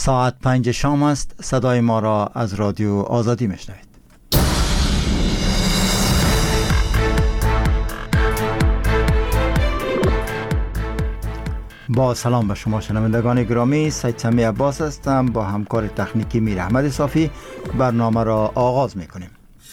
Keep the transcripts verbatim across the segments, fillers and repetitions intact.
ساعت پنج شام است. صدای ما را از رادیو آزادی میشنوید. با سلام به شما شنوندگان گرامی، سید سمی عباس هستم. با همکار تکنیکی میر احمد صافی برنامه را آغاز میکنیم.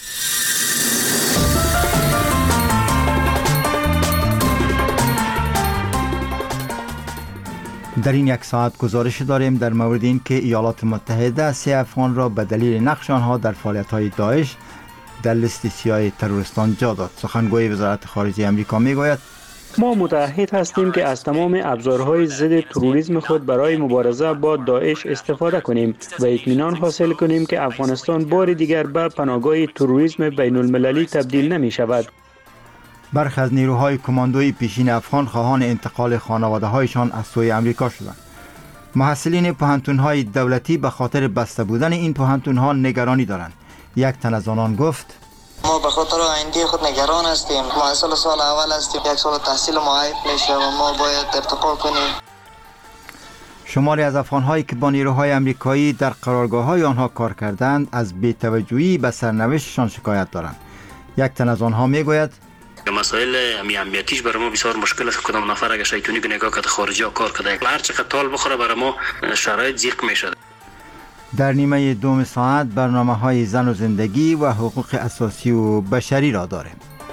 در این یک ساعت گزارش داریم در مورد این که ایالات متحده سه افغان را به دلیل نقش آنها در فعالیت‌های داعش در لیست سیاه تروریستان جا داد. سخنگوی وزارت خارجه آمریکا میگوید ما متعهد هستیم که از تمام ابزارهای ضد تروریسم خود برای مبارزه با داعش استفاده کنیم و اطمینان حاصل کنیم که افغانستان بار دیگر به پناهگاه تروریسم بین المللی تبدیل نمی شود. برخی از نیروهای کماندوی پیشین افغان خواهان انتقال خانواده‌هایشان از سوی آمریکا شدند. محصلین پوهنتون‌های دولتی به خاطر بسته بودن این پوهنتون‌ها نگرانی دارند. یک تن از آنان گفت: ما به خاطر آینده خود نگران هستیم. محصل سال اول هستیم، یک سال تحصیل ما عیب میشه و ما باید ارتقا کنیم. شماری از افغان‌هایی که با نیروهای آمریکایی در قرارگاه‌های آنها کار کردند از بی‌توجهی به سرنوشتشان شکایت دارند. یک تن از آنها میگوید: مسائل امنیتیش برای ما بسیار مشکل است. کدام نفر اگه شیطونی که نگاه کرده خارجی ها کار کرده هر چقدر تال بخوره برای ما شرایط ضیق میشه. در نیمه دوم ساعت برنامه‌های زن و زندگی و حقوق اساسی و بشری را داریم.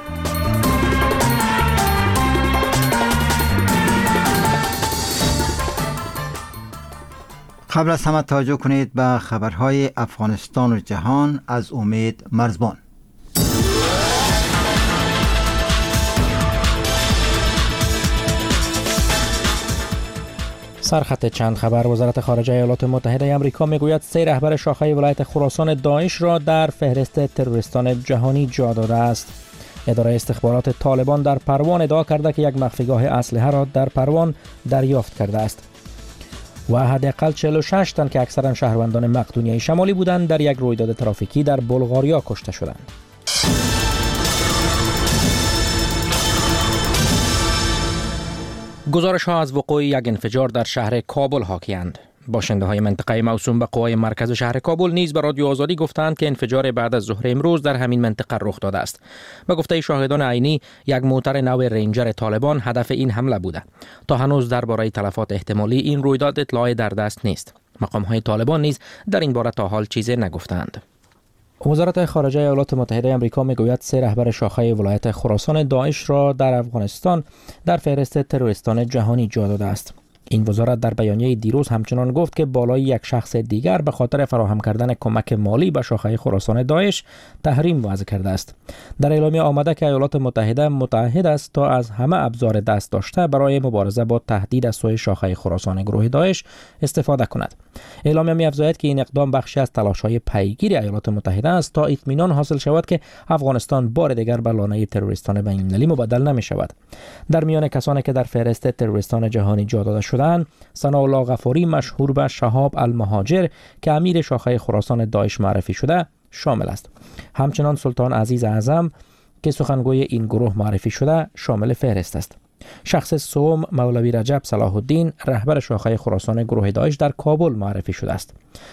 قبل از همه توجه کنید به خبرهای افغانستان و جهان از امید مرزبان. سرخط چند خبر. وزارت خارجه ایالات متحده آمریکا میگوید سه رهبر شاخه ولایت خراسان داعش را در فهرست تروریستان جهانی جا داده است. اداره استخبارات طالبان در پروان ادعا کرده که یک مخفیگاه اسلحه را در پروان دریافت کرده است. و حداقل چهل و شش تن که اکثرا شهروندان مقدونیه شمالی بودند در یک رویداد ترافیکی در بلغاریا کشته شدند. گزارش ها از وقوع یک انفجار در شهر کابل حاکی‌اند. باشنده های منطقه موسوم به قوای مرکز شهر کابل نیز به رادیو آزادی گفتند که انفجار بعد از ظهر امروز در همین منطقه رخ داده است. به گفته شاهدان عینی، یک موتر نو رنجر طالبان هدف این حمله بوده. تا هنوز درباره تلفات احتمالی این رویداد اطلاعی در دست نیست. مقام های طالبان نیز در این باره تا حال چیزی نگفتند. وزارت خارجه ایالات متحده آمریکا میگوید سه رهبر شاخه ولایت خراسان داعش را در افغانستان در فهرست تروریستان جهانی جا داده است. این وزارت در بیانیه دیروز همچنان گفت که بالای یک شخص دیگر به خاطر فراهم کردن کمک مالی به شاخه خراسان داعش تحریم وضع کرده است. در اعلامیه آمده که ایالات متحده متعهد است تا از همه ابزار دست داشته برای مبارزه با تهدید از سوی شاخه خراسان گروه داعش استفاده کند. اعلامیه می‌افزاید که این اقدام بخشی از تلاش‌های پیگیری ایالات متحده است تا اطمینان حاصل شود که افغانستان بار دیگر به لانه تروریستان بین‌المللی مبدل نمی‌شود. در میان کسانی که در فهرست تروریستان جهانی جا داده شدند، ثناءالله غفاری مشهور به شهاب المهاجر که امیر شاخه خراسان داعش معرفی شده شامل است. همچنان سلطان عزیز اعظم که سخنگوی این گروه معرفی شده شامل فهرست است. شخص سوم مولوی رجب صلاح الدین رهبر شاخه خراسان گروه داعش در کابل معرفی شده است.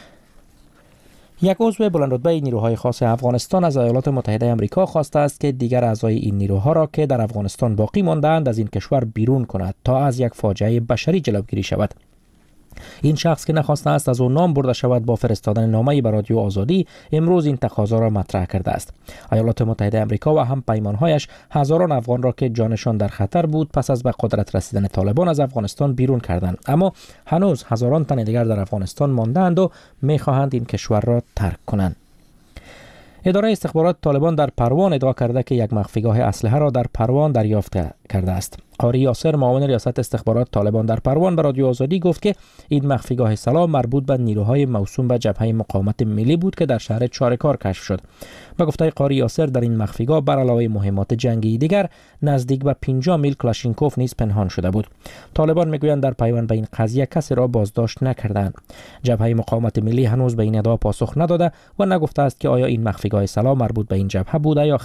یک عضو بلندرتبه نیروهای خاص افغانستان از ایالات متحده آمریکا خواسته است که دیگر اعضای این نیروها را که در افغانستان باقی مانده‌اند از این کشور بیرون کند تا از یک فاجعه بشری جلوگیری شود. این شخص که نخواسته است از او نام برده شود با فرستادن نامه‌ای به رادیو آزادی امروز این تقاضا را مطرح کرده است. ایالات متحده آمریکا و هم پیمان‌هایش هزاران افغان را که جانشان در خطر بود پس از به قدرت رسیدن طالبان از افغانستان بیرون کردند، اما هنوز هزاران تن دیگر در افغانستان مانده‌اند و می‌خواهند این کشور را ترک کنند. اداره استخبارات طالبان در پروان ادعا کرده که یک مخفیگاه اسلحه را در پروان دریافت کرده است. قاری یاسر معاون ریاست استخبارات طالبان در پروان به رادیو آزادی گفت که این مخفیگاه سلاح مربوط به نیروهای موسوم به جبهه مقاومت ملی بود که در شهر چارکار کشف شد. به گفته قاری یاسر در این مخفیگاه بر علاوه مهمات جنگی دیگر نزدیک به پنجاه میل کلاشینکوف نیز پنهان شده بود. طالبان میگویند در پیوند به این قضیه کسی را بازداشت نکردند. جبهه مقاومت ملی هنوز به این ادعا پاسخ نداده و نگفته است که آیا این مخفیگاه سلاح مربوط به این جبهه بوده یا خیر.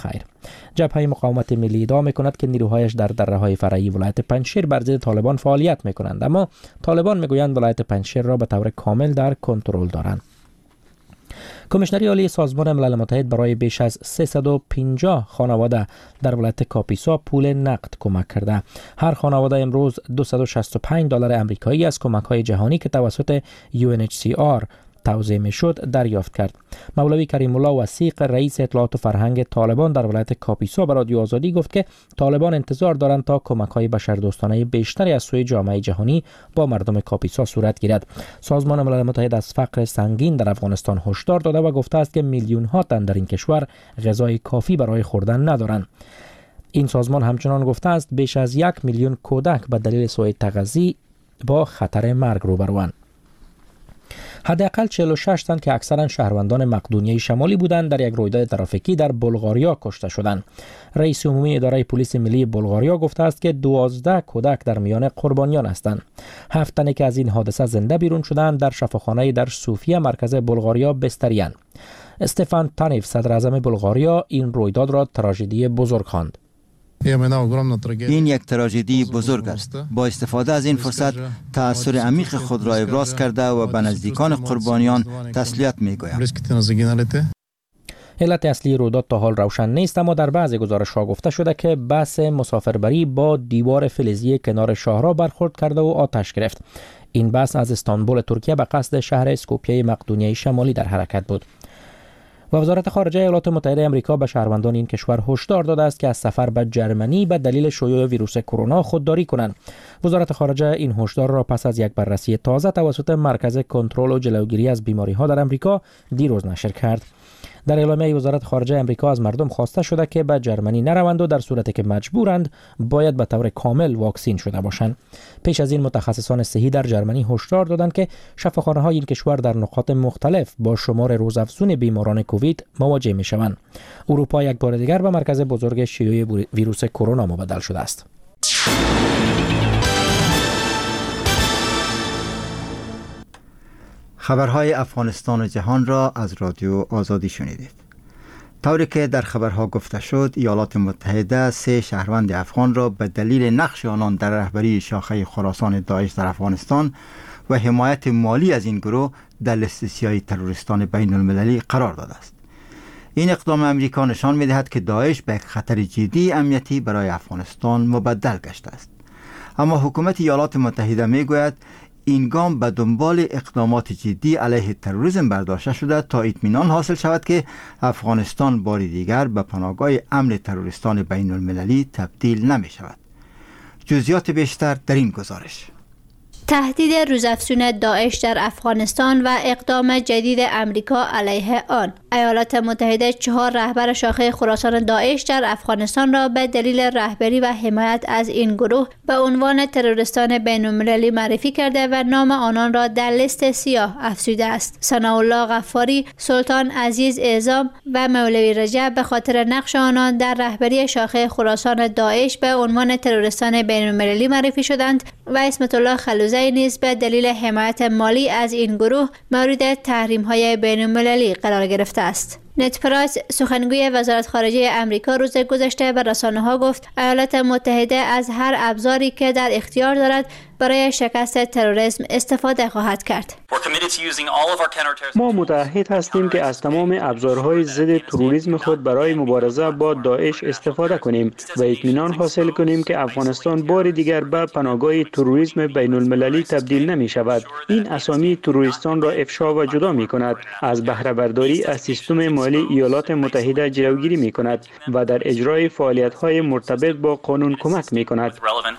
جبهه مقاومت ملی ادعا می‌کند که نیروهایش در دره‌های فرعی ولایت پنجشیر بر ضد طالبان فعالیت می‌کنند، اما طالبان می‌گویند ولایت پنجشیر را به طور کامل در کنترل دارند. کمیشنری عالی سازمان ملل متحد برای بیش از سیصد و پنجاه خانواده در ولایت کاپیسا پول نقد کمک کرده. هر خانواده امروز دویست و شصت و پنج دلار آمریکایی از کمک‌های جهانی که توسط یو ان اچ سی آر توزیع میشد دریافت کرد. مولوی کریم الله وثیق رئیس اطلاعات و فرهنگ طالبان در ولایت کاپیسا به رادیو آزادی گفت که طالبان انتظار دارند تا کمک‌های بشردوستانه بیشتری از سوی جامعه جهانی با مردم کاپیسا صورت گیرد. سازمان ملل متحد از فقر سنگین در افغانستان هشدار داده و گفته است که میلیون ها تن در این کشور غذای کافی برای خوردن ندارند. این سازمان همچنان گفته است بیش از یک میلیون کودک به دلیل سوء تغذیه با خطر مرگ روبروند. حداقل چهل و شش تن که اکثرا شهروندان مقدونیه شمالی بودند در یک رویداد ترافیکی در بلغاریا کشته شدند. رئیس عمومی اداره پلیس ملی بلغاریا گفته است که دوازده کودک در میان قربانیان هستند. هفت تنی که از این حادثه زنده بیرون شدند در شفاخانه در صوفیه مرکز بلغاریا بستریان. استفان تانیف صدر اعظم بلغاریا این رویداد را تراژدی بزرگ خواند. این یک تراژدی بزرگ است. با استفاده از این فرصت تأثیر عمیق خود را ابراز کرده و به نزدیکان قربانیان تسلیت می‌گویم. علت اصلی رویداد تا حال روشن نیست، اما در بعضی گزارش‌ها گفته شده که بس مسافربری با دیوار فلزی کنار شاهراه برخورد کرده و آتش گرفت. این بس از استانبول ترکیه به قصد شهر اسکوپیه مقدونیه شمالی در حرکت بود. و وزارت خارجه ایالات متحده آمریکا به شهروندان این کشور هشدار داده است که از سفر به جرمنی به دلیل شیوع ویروس کرونا خودداری کنند. وزارت خارجه این هشدار را پس از یک بررسی تازه توسط مرکز کنترل و جلوگیری از بیماری‌ها در آمریکا دیروز نشر کرد. در اعلامیه وزارت خارجه آمریکا از مردم خواسته شده که به جرمنی نروند و در صورتی که مجبورند باید به طور کامل واکسین شده باشند. پیش از این متخصصان صحی در جرمنی هشدار دادند که شفاخانه‌های این کشور در نقاط مختلف با شمار روزافزون بیماران کووید مواجه می‌شوند. اروپا یک بار دیگر به مرکز بزرگ شیوع ویروس کرونا مبدل شده است. خبرهای افغانستان و جهان را از رادیو آزادی شنیدید. طوری که در خبرها گفته شد، ایالات متحده سه شهروند افغان را به دلیل نقش آنان در رهبری شاخه خراسان داعش در افغانستان و حمایت مالی از این گروه در لیست سیاه تروریستان بین المللی قرار داده است. این اقدام امریکا نشان می‌دهد که داعش به یک خطر جدی امنیتی برای افغانستان مبدل گشته است. اما حکومت ایالات متحده می‌گوید این گام به دنبال اقدامات جدی علیه تروریسم برداشته شده تا اطمینان حاصل شود که افغانستان بار دیگر به پناهگاه امن تروریستان بین المللی تبدیل نمی شود. جزئیات بیشتر در این گزارش. تهدید روزافزون داعش در افغانستان و اقدام جدید امریکا علیه آن. ایالات متحده چهار رهبر شاخه خراسان داعش در افغانستان را به دلیل رهبری و حمایت از این گروه به عنوان تروریستان بین‌المللی معرفی کرده و نام آنان را در لیست سیاه افزوده است. ثناءالله غفاری، سلطان عزیز اعظام و مولوی رجب به خاطر نقش آنان در رهبری شاخه خراسان داعش به عنوان تروریستان بین‌المللی معرفی شدند و اسمت الله خلوزی نیز به دلیل حمایت مالی از این گروه مورد تحریم‌های بین‌المللی قرار گرفته است. نت پرایس، سخنگوی وزارت خارجه امریکا، روز گذشته به رسانه‌ها گفت ایالات متحده از هر ابزاری که در اختیار دارد برای شکست تروریسم استفاده خواهد کرد. ما متعهد هستیم که از تمام ابزارهای ضد تروریسم خود برای مبارزه با داعش استفاده کنیم و اطمینان حاصل کنیم که افغانستان بار دیگر به پناهگاه تروریسم بین المللی تبدیل نمی شود. این اسامی تروریستان را افشا و جدا می کند، از بهره برداری از سیستم مالی ایالات متحده جلوگیری می کند و در اجرای فعالیت‌های مرتبط با قانون کمک می کند.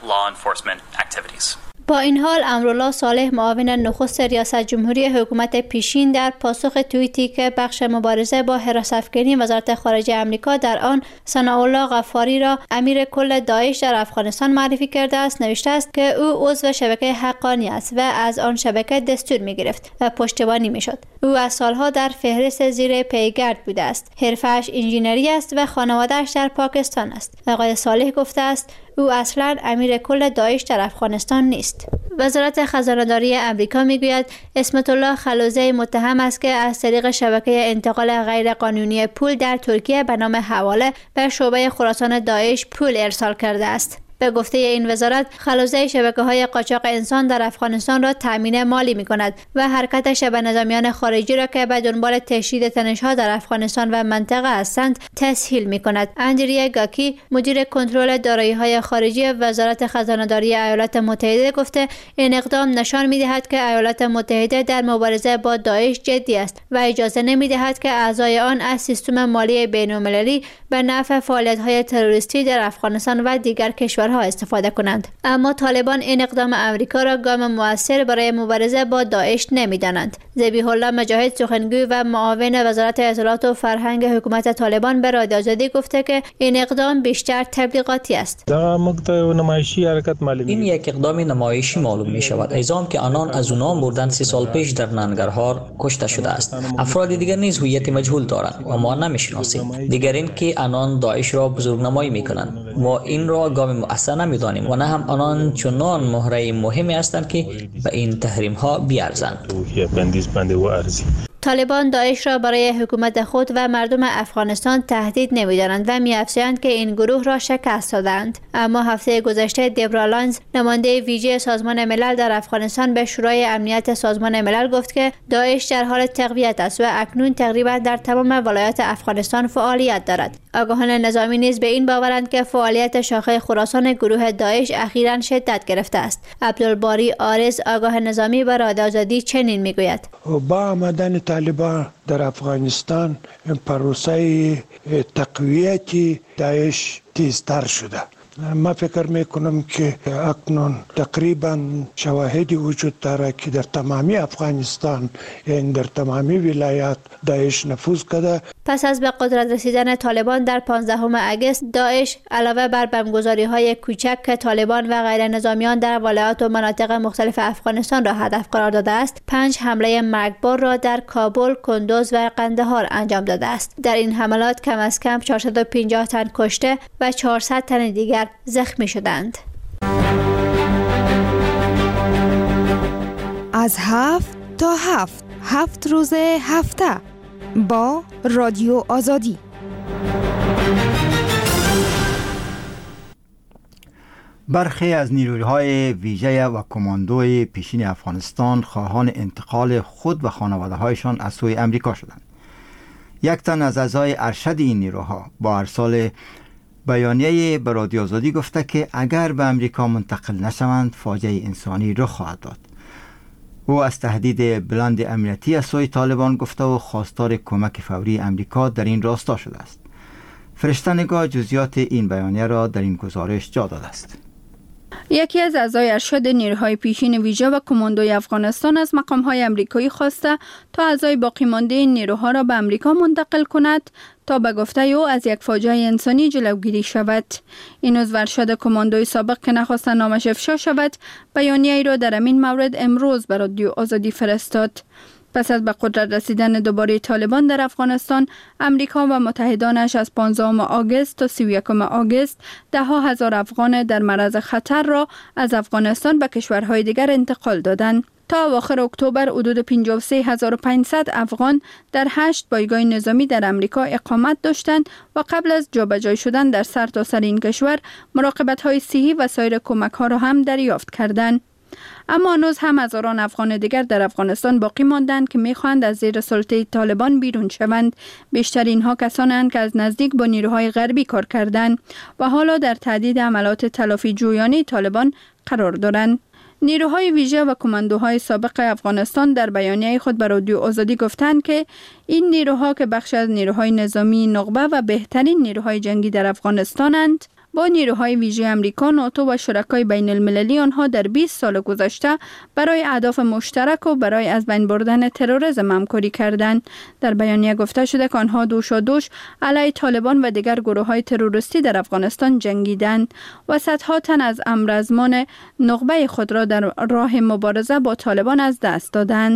با این حال امرالله صالح، معاون نخست ریاست جمهوری حکومت پیشین، در پاسخ توییتی که بخش مبارزه با حراس افکنی وزارت خارجه آمریکا در آن ثناءالله غفاری را امیر کل داعش در افغانستان معرفی کرده است، نوشته است که او عضو شبکه حقانی است و از آن شبکه دستور می گرفت و پشتیبانی می شد. او از سالها در فهرست زیر پیگرد بوده است. حرفش انجینری است و خانواده‌اش در پاکستان است. آقای صالح گفته است او اصلاً امیر کل داعش در افغانستان نیست. وزارت خزانه‌داری امریکا میگوید اسمت الله خلوزی متهم است که از طریق شبکه انتقال غیرقانونی پول در ترکیه به نام حواله به شعبه خراسان داعش پول ارسال کرده است. به گفته این وزارت، خلوزی شبکه‌های قاچاق انسان در افغانستان را تامین مالی می‌کند و حرکتش به نظامیان خارجی را که به دنبال تشدید تنش‌ها در افغانستان و منطقه هستند تسهیل می‌کند. اندریا گاکی، مدیر کنترل دارایی‌های خارجی وزارت خزانه‌داری ایالات متحده گفته این اقدام نشان می‌دهد که ایالات متحده در مبارزه با داعش جدی است و اجازه نمی‌دهد که اعضای آن از سیستم مالی بین‌المللی به نفع فعالیت‌های تروریستی در افغانستان و دیگر کشورها استفاده کنند. اما طالبان این اقدام امریکا را گام موثر برای مبارزه با داعش نمی‌دانند. ذبیح الله مجاهد، سخنگوی و معاون وزارت اطلاعات و فرهنگ حکومت طالبان به رادیو آزادی گفته که این اقدام بیشتر تبلیغاتی است. این یک اقدام نمایشی معلوم می شود. ایزام که آنان از اونام بردن سی سال پیش در ننگرهار کشته شده است. افراد دیگر نیز هویت مجهول دارند و ما نمی‌شناسیم. دیگر این که آنان داعش را بزرگنمایی می‌کنند. ما این را گام مؤثر نمی‌دانیم و نه هم آنان چنان مهره مهمی هستند که به این تحریم ها بیارزند. طالبان داعش را برای حکومت خود و مردم افغانستان تهدید نمی‌دانند و می‌افزایند که این گروه را شکست دادند. اما هفته گذشته دبرا لانز، نماینده ویژه سازمان ملل در افغانستان، به شورای امنیت سازمان ملل گفت که داعش در حال تقویت است و اکنون تقریبا در تمام ولایات افغانستان فعالیت دارد. آگاهان نظامی نیز به این باورند که فعالیت شاخه خراسان گروه داعش اخیراً شدت گرفته است. عبدالباری عارض، آگاه نظامی، به رادیو آزادی چنین میگوید: با آمدن طالبان در افغانستان پروسه تقویت داعش تیزتر شده. ما فکر میکنم که اکنون تقریبا شواهدی وجود داره که در تمامی افغانستان یعنی در تمامی ولایات داعش نفوذ کرده. پس از به قدرت رسیدن طالبان در پانزدهم اگست، داعش علاوه بر بمبگذاری‌های کوچک که طالبان و غیر نظامیان در ولایات و مناطق مختلف افغانستان را هدف قرار داده است، پنج حمله مرگبار را در کابل، کندوز و قندهار انجام داده است. در این حملات کم از کم چهارصد و پنجاه تن کشته و چهارصد تن دیگر زخمی شدند. از هفت تا هفت هفت روز هفته با رادیو آزادی. برخی از نیروهای ویژه و کماندوی پیشین افغانستان خواهان انتقال خود و خانواده‌هایشان از سوی امریکا شدند. یک تن از اعضای ارشد این نیروها با ارسال بیانیه به رادیو آزادی گفته که اگر به امریکا منتقل نشوند فاجعه انسانی رخ خواهد داد. او از تهدید بلند امنیتی از سوی طالبان گفته و خواستار کمک فوری امریکا در این راستا شده است. فرشته نگاه جزئیات این بیانیه را در این گزارش جا داده است. یکی از اعضای ارشد نیروهای پیشین ویژه و کماندوی افغانستان از مقام‌های آمریکایی خواسته تا اعضای باقی مانده این نیروها را به امریکا منتقل کند تا به گفته او از یک فاجعه انسانی جلوگیری شود. این عضو ارشد کماندوی سابق که نخواست نامش افشا شود، بیانیه ای را در این مورد امروز به رادیو آزادی فرستاد. پس از به قدرت رسیدن دوباره طالبان در افغانستان، امریکا و متحدانش از پانزدهم آگوست تا سی و یکم آگوست ده ها هزار افغان در معرض خطر را از افغانستان به کشورهای دیگر انتقال دادند. تا اواخر اکتبر حدود پنجاه و سه هزار و پانصد افغان در هشت پایگاه نظامی در امریکا اقامت داشتند و قبل از جابجایی شدن در سرتاسر این کشور مراقبت‌های صحی و سایر کمک‌ها را هم دریافت کردند. اما هنوز هم هزاران افغان دیگر در افغانستان باقی ماندند که می‌خواهند از زیر سلطه طالبان بیرون شوند. بیشتر اینها کسانند که از نزدیک با نیروهای غربی کار کردند و حالا در تهدید عملات تلافی جویانه طالبان قرار دارند. نیروهای ویژه و کماندوهای سابق افغانستان در بیانیه خود به رادیو آزادی گفتند که این نیروها که بخش از نیروهای نظامی نخبه و بهترین نیروهای جنگی در افغانستانند، با نیروهای ویژه امریکا، ناتو و شرکای بین المللی آنها در بیست سال گذشته برای اهداف مشترک و برای از بین بردن تروریسم همکاری کردند. در بیانیه گفته شده که آنها دوشادوش علیه طالبان و دیگر گروه‌های تروریستی در افغانستان جنگیدند و صدها تن از امرزمان نخبه خود را در راه مبارزه با طالبان از دست دادند.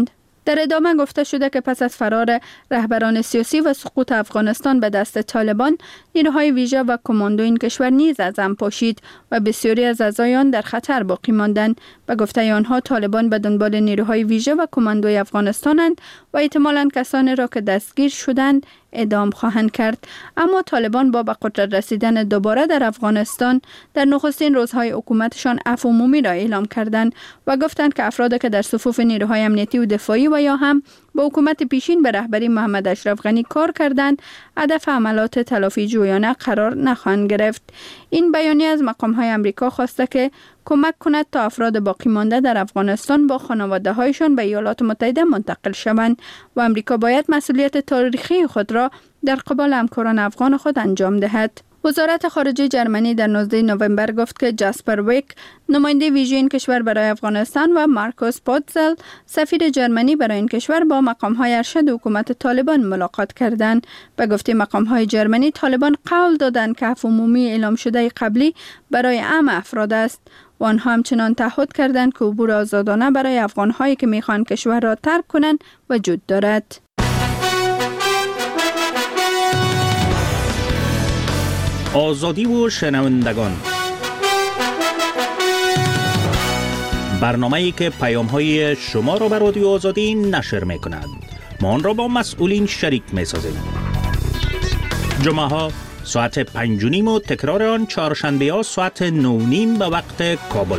در ادامه گفته شده که پس از فرار رهبران سیاسی و سقوط افغانستان به دست طالبان، نیروهای ویژه و کماندو این کشور نیز از هم پاشید و بسیاری از اعضای آن در خطر باقی ماندند. به گفته آنها طالبان به دنبال نیروهای ویژه و کماندوی افغانستانند و احتمالاً کسانی را که دستگیر شدند اعدام خواهند کرد. اما طالبان با به قدرت رسیدن دوباره در افغانستان در نخستین روزهای حکومتشان عفو عمومی را اعلام کردند و گفتند که افرادی که در صفوف نیروهای امنیتی و دفاعی و یا هم با حکومت پیشین به رهبری محمد اشرف غنی کار کردند، هدف عملات تلافی جویانه قرار نخواهند گرفت. این بیانیه از مقام‌های آمریکا خواسته که کمک کند تا افراد باقی مانده در افغانستان با خانواده‌هایشان به ایالات متحده منتقل شوند و آمریکا باید مسئولیت تاریخی خود را در قبال همکاران افغان خود انجام دهد. وزارت خارجه جرمنی در نوزدهم نوامبر گفت که جاسپر ویک، نماینده ویژه این کشور برای افغانستان، و مارکوس پوتزل، سفیر جرمنی برای این کشور، با مقام‌های ارشد حکومت طالبان ملاقات کردند. به گفته مقام‌های جرمنی، طالبان قول دادند که عفو عمومی اعلام شده قبلی برای همه افراد است و آنها همچنان تعهد کردند که عبور آزادانه برای افغان‌هایی که می‌خواهند کشور را ترک کنند وجود دارد. آزادی و شنوندگان، برنامه‌ای که پیام‌های شما را به رادیو آزادی نشر می‌کند. ما آن را با مسئولین شریک می‌سازیم. جمعه‌ها ساعت پنج و نیم و تکرار آن چهارشنبه‌ها ساعت نه و نیم به وقت کابل.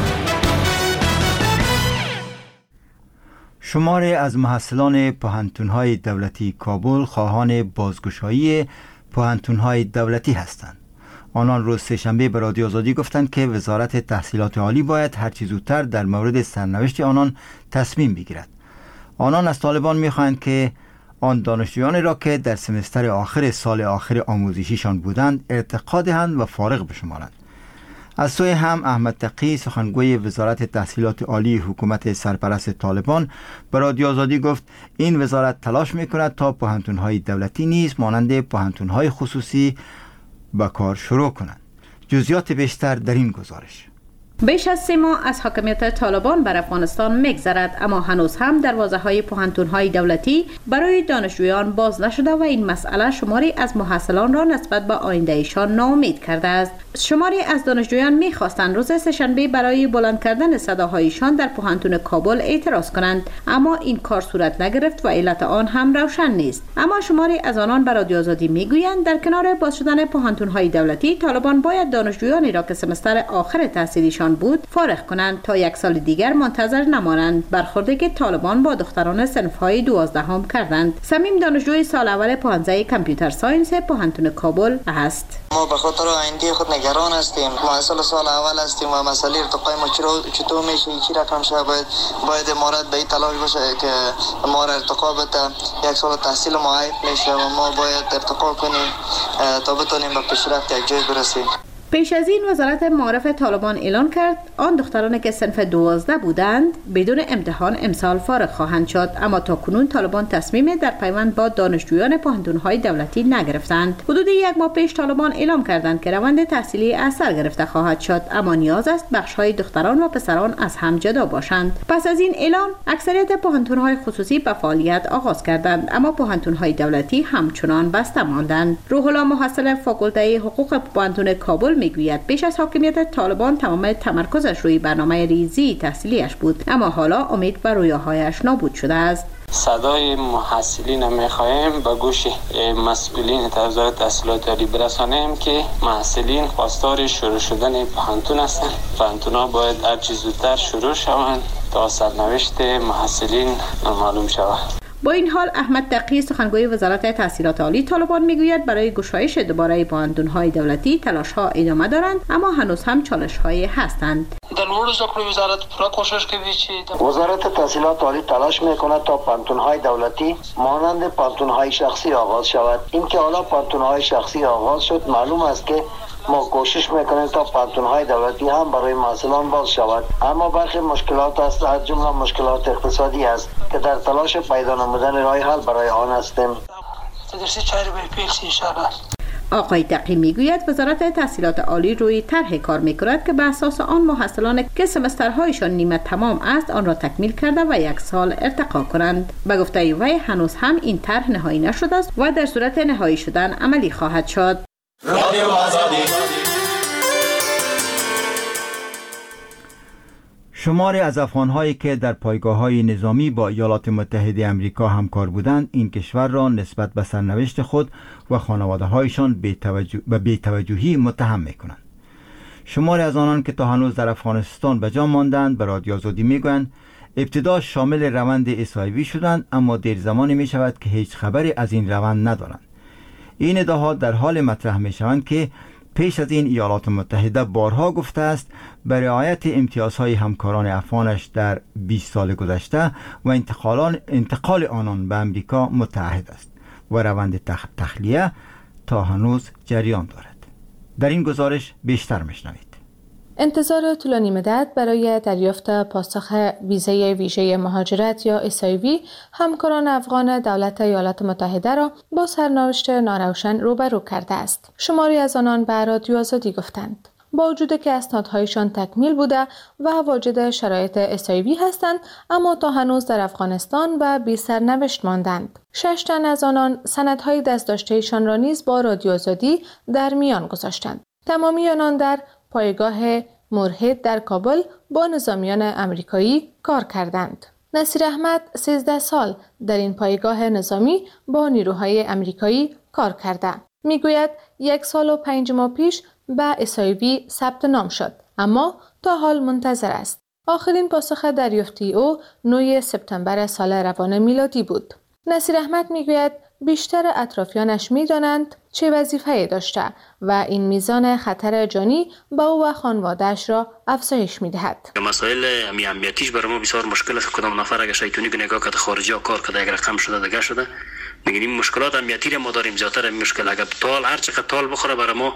شماری از محصلان پوهنتون‌های دولتی کابل خواهان بازگشایی پوهنتون‌های دولتی هستند. آنان روز سه‌شنبه به رادیو آزادی گفتند که وزارت تحصیلات عالی باید هرچه زودتر در مورد سرنوشت آنان تصمیم بگیرد. آنان از طالبان می‌خواهند که آن دانشجویانی را که در سمستر آخر سال آخر آموزشیشان بودند ارتقا دهند و فارغ بشمارند. از سوی هم احمد تقی، سخنگوی وزارت تحصیلات عالی حکومت سرپرست طالبان، به رادیو آزادی گفت این وزارت تلاش می‌کند تا پوهنتون‌های دولتی نیز مانند پوهنتون‌های خصوصی به کار شروع کنند. جزئیات بیشتر در این گزارش. بیش از سه ماه از حاکمیت طالبان بر افغانستان میگذرد، اما هنوز هم دروازه‌های پوهنتون‌های دولتی برای دانشجویان باز نشده و این مسئله شماری از محصلان را نسبت به آینده‌شان ناامید کرده است. شماری از دانشجویان می‌خواستند روز سه‌شنبه برای بلند کردن صداهایشان در پوهنتون کابل اعتراض کنند، اما این کار صورت نگرفت و علت آن هم روشن نیست. اما شماری از آنان به رادیو آزادی میگویند در کنار باز شدن پوهنتون‌های دولتی، طالبان باید دانشجویانی را که سمستر آخر تحصیلیشان بود فارغ کنند تا یک سال دیگر منتظر نمانند، برخوردی که طالبان با دختران صنف‌های دوازدهم کردند. صمیم دانشجوی سال اول پانزده کامپیوتر ساینس پوهنتون کابل است. ما به خاطر آینده خود نگران هستیم. ما سال سال اول هستیم و مسئله ارتقای ما چطور میشه، چی رقم شه، باید باید امارات به این تلاش باشه که ما را ارتقا بده. یک سال تحصیل ما عیب میشه و ما باید ارتقا کنیم تا بتونیم به پیشرفت یک جای برسیم. پیش از این وزارت معارف طالبان اعلان کرد آن دخترانی که صنف دوازده بودند بدون امتحان امسال فارغ خواهند شد، اما تا کنون طالبان تصمیم در پیوند با دانشجویان پوهنتون‌های دولتی نگرفتند. حدود یک ماه پیش طالبان اعلام کردند که روند تحصیلی از سر گرفته خواهد شد، اما نیاز است بخش‌های دختران و پسران از هم جدا باشند. پس از این اعلان اکثریت پوهنتون‌های خصوصی به فعالیت آغاز کردند، اما پوهنتون‌های دولتی همچنان بسته ماندند. روح الله محصل فاکولته حقوق پوهنتون کابل میگوید پیش از حاکمیت طالبان تمام تمرکزش روی برنامه ریزی تحصیلیش بود، اما حالا امید بر رویاهایش نابود شده است. صدای محصلین میخواهیم به گوش مسئولین وزارت تحصیلات عالی برسانیم که محصلین خواستار شروع شدن پوهنتون هستند. پوهنتون‌ها باید هر چه زودتر شروع شوند تا سرنوشت محصلین معلوم شود. با این حال احمد تقی، سخنگوی وزارت تحصیلات عالی طالبان، میگوید برای گشایش دوباره پوهنتون‌های دولتی تلاش‌ها ادامه دارند، اما هنوز هم چالش‌هایی هستند. در لوړو زده کړو وزارت پوره کوشش کوي چې وزارت تحصیلات عالی تلاش میکند تا پوهنتون‌های دولتی مانند پوهنتون‌های شخصی آغاز شود. اینکه حالا پوهنتون‌های شخصی آغاز شد، معلوم است که ما کوشش میکنیم تا پوهنتون‌های دولتی هم برای محصلان باز شود، اما برخی مشکلات است، از جمله مشکلات اقتصادی است که در تلاش پیدا نمودن راه حل برای آن هستیم. تدریسی چهره به پیل سی انشاءالله. آقای تقی میگوید وزارت تحصیلات عالی روی طرح کار میکند که به اساس آن محصلان که سمسترهایشان نیمه تمام است آن را تکمیل کرده و یک سال ارتقا کنند. به گفته وی هنوز هم این طرح نهایی نشده است و در صورت نهایی شدن عملی خواهد شد. رادیو آزادی. شماری از افغان‌هایی که در پایگاه‌های نظامی با ایالات متحده آمریکا همکار بودند این کشور را نسبت به سرنوشت خود و خانواده‌هایشان به بی‌توجهی متهم می‌کنند. شماری از آنان که تا هنوز در افغانستان به جا ماندند به رادیو آزادی می‌گویند ابتدا شامل روند اسایوی شدند اما دیر زمانی می‌شود که هیچ خبری از این روند ندارند. این ادعاها در حال مطرح می‌شوند که پیش از این ایالات متحده بارها گفته است به رعایت امتیازهای همکاران افغانش در بیست سال گذشته و انتقالان انتقال آنان به امریکا متعهد است و روند تخ... تخلیه تا هنوز جریان دارد. در این گزارش بیشتر میشنوید. انتظار طولانی مدت برای دریافت پاسخ ویزای ویژه مهاجرت یا اس آی وی همکاران افغان دولت ایالات متحده را با سرنوشت ناروشن روبرو کرده است. شماری از آنان به رادیو آزادی گفتند با وجود که اسنادهایشان تکمیل بوده و واجد شرایط اس آی وی هستند اما تا هنوز در افغانستان و بی سرنوشت ماندند. شش تن از آنان سندهای دستداشته‌ایشان را نیز با رادیو آزادی در میان گذاشتند. تمامی آنان در پایگاه مرهد در کابل با نظامیان امریکایی کار کردند. نصیر احمد سیزده سال در این پایگاه نظامی با نیروهای امریکایی کار کرده. میگوید یک سال و پنج ماه پیش به اس آی وی ثبت نام شد اما تا حال منتظر است. آخرین پاسخ دریافتی او نه سپتامبر سال روان میلادی بود. نصیر احمد میگوید بیشتر اطرافیانش میدانند چه وظیفه‌ای داشته و این میزان خطر جانی با او و خانواده‌اش را افزایش می‌دهد. مسائل امنیتیش برای ما بسیار مشکل است. کدام نفر اگه شیطانی نگاه کرده خارجی ها کار کرده یک رقم شده دیگه شده میگیم این مشکلات امنیتی ما داریم زیاتر مشکل اگه تال هر چقدر تال بخوره برای ما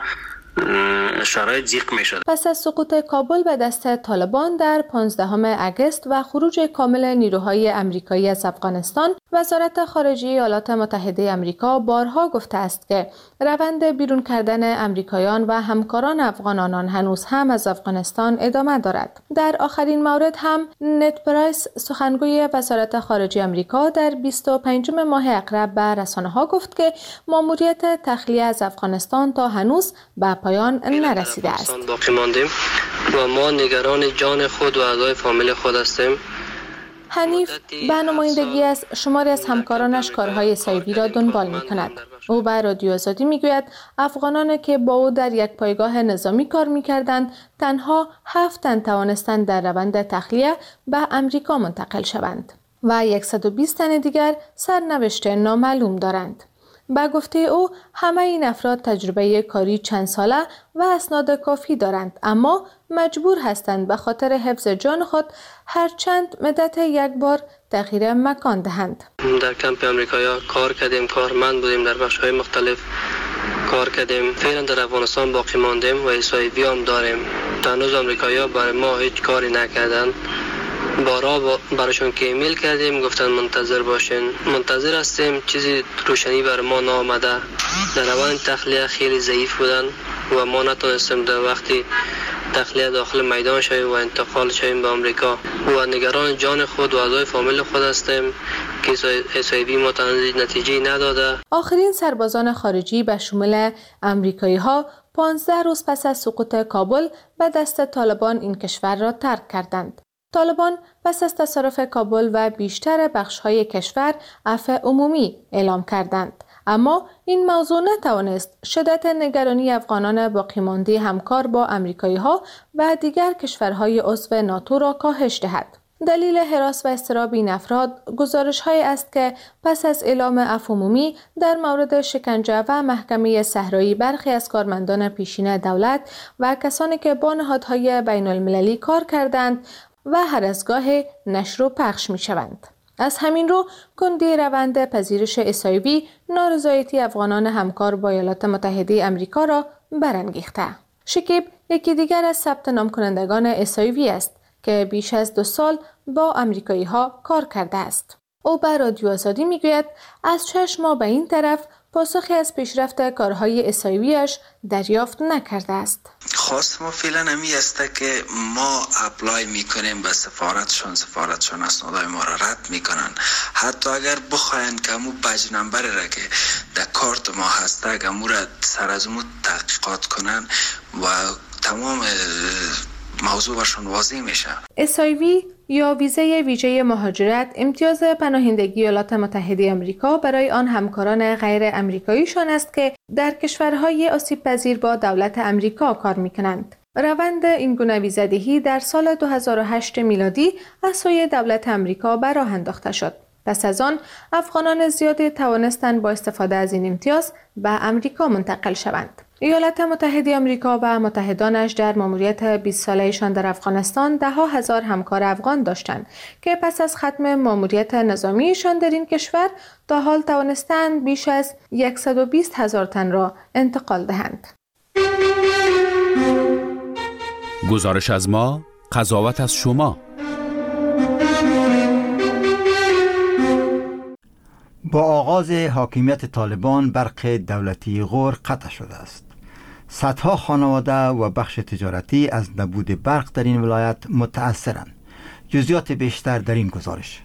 شرایط زیق میشد. پس از سقوط کابل به دست طالبان در پانزدهم اگست و خروج کامل نیروهای امریکایی از افغانستان، وزارت خارجه ایالات متحده آمریکا بارها گفته است که روند بیرون کردن امریکایان و همکاران افغانان هنوز هم از افغانستان ادامه دارد. در آخرین مورد هم نت پرایس سخنگوی وزارت خارجه آمریکا در بیست و پنجم ماه اقرب به رسانه‌ها گفت که ماموریت تخلیه از افغانستان تا هنوز به پایان نرسیده است. باقی ماندیم و ما نگران جان خود و اعضای فامیل خود هستیم. حنیف به نمایندگی از شماری از همکارانش کارهای سایوی را دنبال می کند. او به رادیو آزادی می گوید افغانان که با او در یک پایگاه نظامی کار می کردند تنها هفت تن توانستند در روند تخلیه به امریکا منتقل شوند و صد و بیست تن دیگر سرنوشت نامعلوم دارند. با گفته او همه این افراد تجربه کاری چند ساله و اسناد کافی دارند اما مجبور هستند به خاطر حفظ جان خود هر چند مدت یک بار تغییر مکان دهند. در کمپ امریکایی کار کردیم، کارمند بودیم، در بخش‌های مختلف کار کردیم. فعلا در افغانستان باقی ماندیم و اسایوی هم داریم. هنوز امریکایی‌ها برای ما هیچ کاری نکردند. بارا براشون که ایمیل کردیم گفتن منتظر باشین. منتظر هستیم، چیزی روشنی بر ما نامده. در روند تخلیه خیلی ضعیف بودن و ما نتونستیم در وقتی تخلیه داخل میدان شویم و انتقال شویم به آمریکا و نگران جان خود و اعضای فامیل خود هستیم که اسایوی ما نتیجه نداده. آخرین سربازان خارجی به شمول امریکایی ها پانزده روز پس از سقوط کابل به دست طالبان این کشور را ترک کردند. طالبان پس از تصرف کابل و بیشتر بخش‌های کشور عفو عمومی اعلام کردند. اما این موضوع نتوانست شدت نگرانی افغانان باقی مانده همکار با امریکایی‌ها و دیگر کشورهای عضو ناتو را کاهش دهد. دلیل هراس و اضطراب این افراد گزارش‌هایی است که پس از اعلام عفو عمومی در مورد شکنجه و محکمه صحرایی برخی از کارمندان پیشین دولت و کسانی که با نهادهای بین‌المللی کار کردند و هر از گاه نشر و پخش می شوند. از همین رو کندی روند پذیرش اسایوی نارضایتی افغانان همکار با ایالات متحده آمریکا را برانگیخته. شکیب یکی دیگر از ثبت نام کنندگان اسایوی است که بیش از دو سال با امریکایی ها کار کرده است. او به رادیو آزادی می گوید از شش ماه به این طرف پاسخی از پیشرفت کارهای اسایویش دریافت نکرده است. خواست ما فعلا همی است که ما اپلای میکنیم به سفارتشون، سفارتشون اسنادهای ما را رد میکنن. حتی اگر بخواین که مو بج نمبر را که در کارت ما هسته که مو را سر از مو تحقیقات کنن و تمام موضوع برشون واضح میشه. اس آی وی یا ویزه ویژه مهاجرت امتیاز پناهندگی ایالات متحده آمریکا برای آن همکاران غیر امریکاییشان است که در کشورهای آسیب پذیر با دولت امریکا کار میکنند. روند این گونه ویزه‌دهی در سال دو هزار و هشت میلادی از سوی دولت امریکا به راه انداخته شد. پس از آن افغانان زیادی توانستند با استفاده از این امتیاز به امریکا منتقل شوند. ایالات متحده آمریکا و متحدانش در ماموریت بیست ساله‌شان در افغانستان ده ها هزار همکار افغان داشتند که پس از ختم ماموریت نظامیشان در این کشور تا حال توانستند بیش از صد و بیست هزار تن را انتقال دهند. گزارش از ما، قضاوت از شما. با آغاز حاکمیت طالبان برق دولتی غور قطع شده است. صدها خانواده و بخش تجارتی از نبود برق در این ولایت متأثرند. جزئیات بیشتر در این گزارش.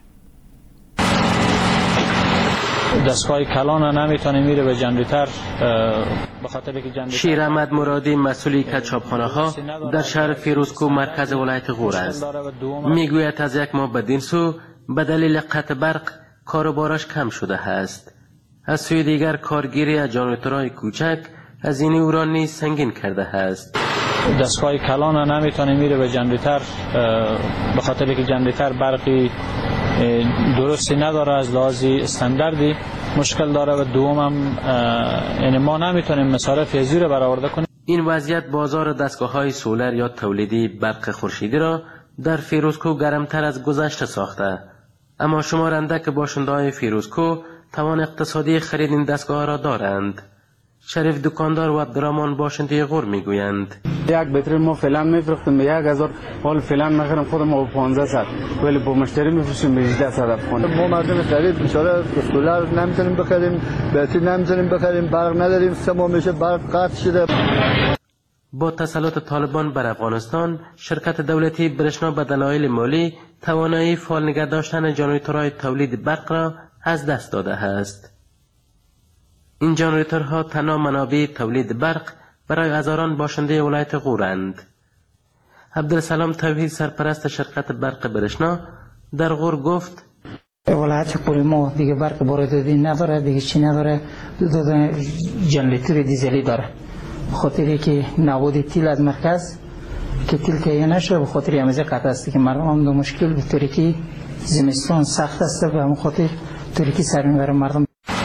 دستگاه کلان نمیتونه میره به جنریتر به خاطر که جنریتر. شیر احمد مرادی مسئول کچاپخانه ها در شهر فیروزکوه مرکز ولایت غور است. میگوید از یک ماه بدین سو به دلیل قطع برق کاروبارش کم شده است. از سوی دیگر کارگیری از جنریتورهای کوچک از این او را نیز سنگین کرده است. دستگاه کلان نمیتونه میره به جنریتر به خاطر که جنریتر برقی درستی نداره، از لحاظ استانداردی مشکل داره و دوم هم یعنی ما نمیتونیم مصارف ازی رو برآورده کنیم. این وضعیت بازار دستگاه‌های سولر یا تولیدی برق خورشیدی را در فیروزکوه گرمتر از گذشته ساخته. اما شمارنده که باشنده‌های فیروزکوه توان اقتصادی خرید این دستگاه را دارند. شریف دکاندار و عبدالرحمن باشنده غور میگویند یک بطری ما فعلا میفروختیم به یک هزار، حال فعلا میخرم خودم با پانزده صد، ولی با مشتری میفروشیم به هجده صد افغان. ما مردم خرید بیچاره سولر نمیتونیم بخریم، بطری نمیتونیم بخریم، برق نداریم، سه ماه میشه برق قطع شده. با تسلط طالبان بر افغانستان، شرکت دولتی برشنا به دلایل مالی توانایی فعال نگه داشتن جنریتورهای تولید برق را از دست داده است. این جنریتورها تنها منابع تولید برق برای هزاران باشنده ولایت غورند. عبدالسلام توحید سرپرست شرکت برق برشنا در غور گفت ولایت غور ما دیگه برق وارداتی نداره، دیگه چی نداره، دو جنریتور دیزلی داره. خاطری که نبود تیل از مرکز که تیل تهیه نشه، به خاطر همیشه قطع است که مردم هم دو مشکل به طوری که زمستان سخت است و همون خاطر طوری که سر میبره مردم.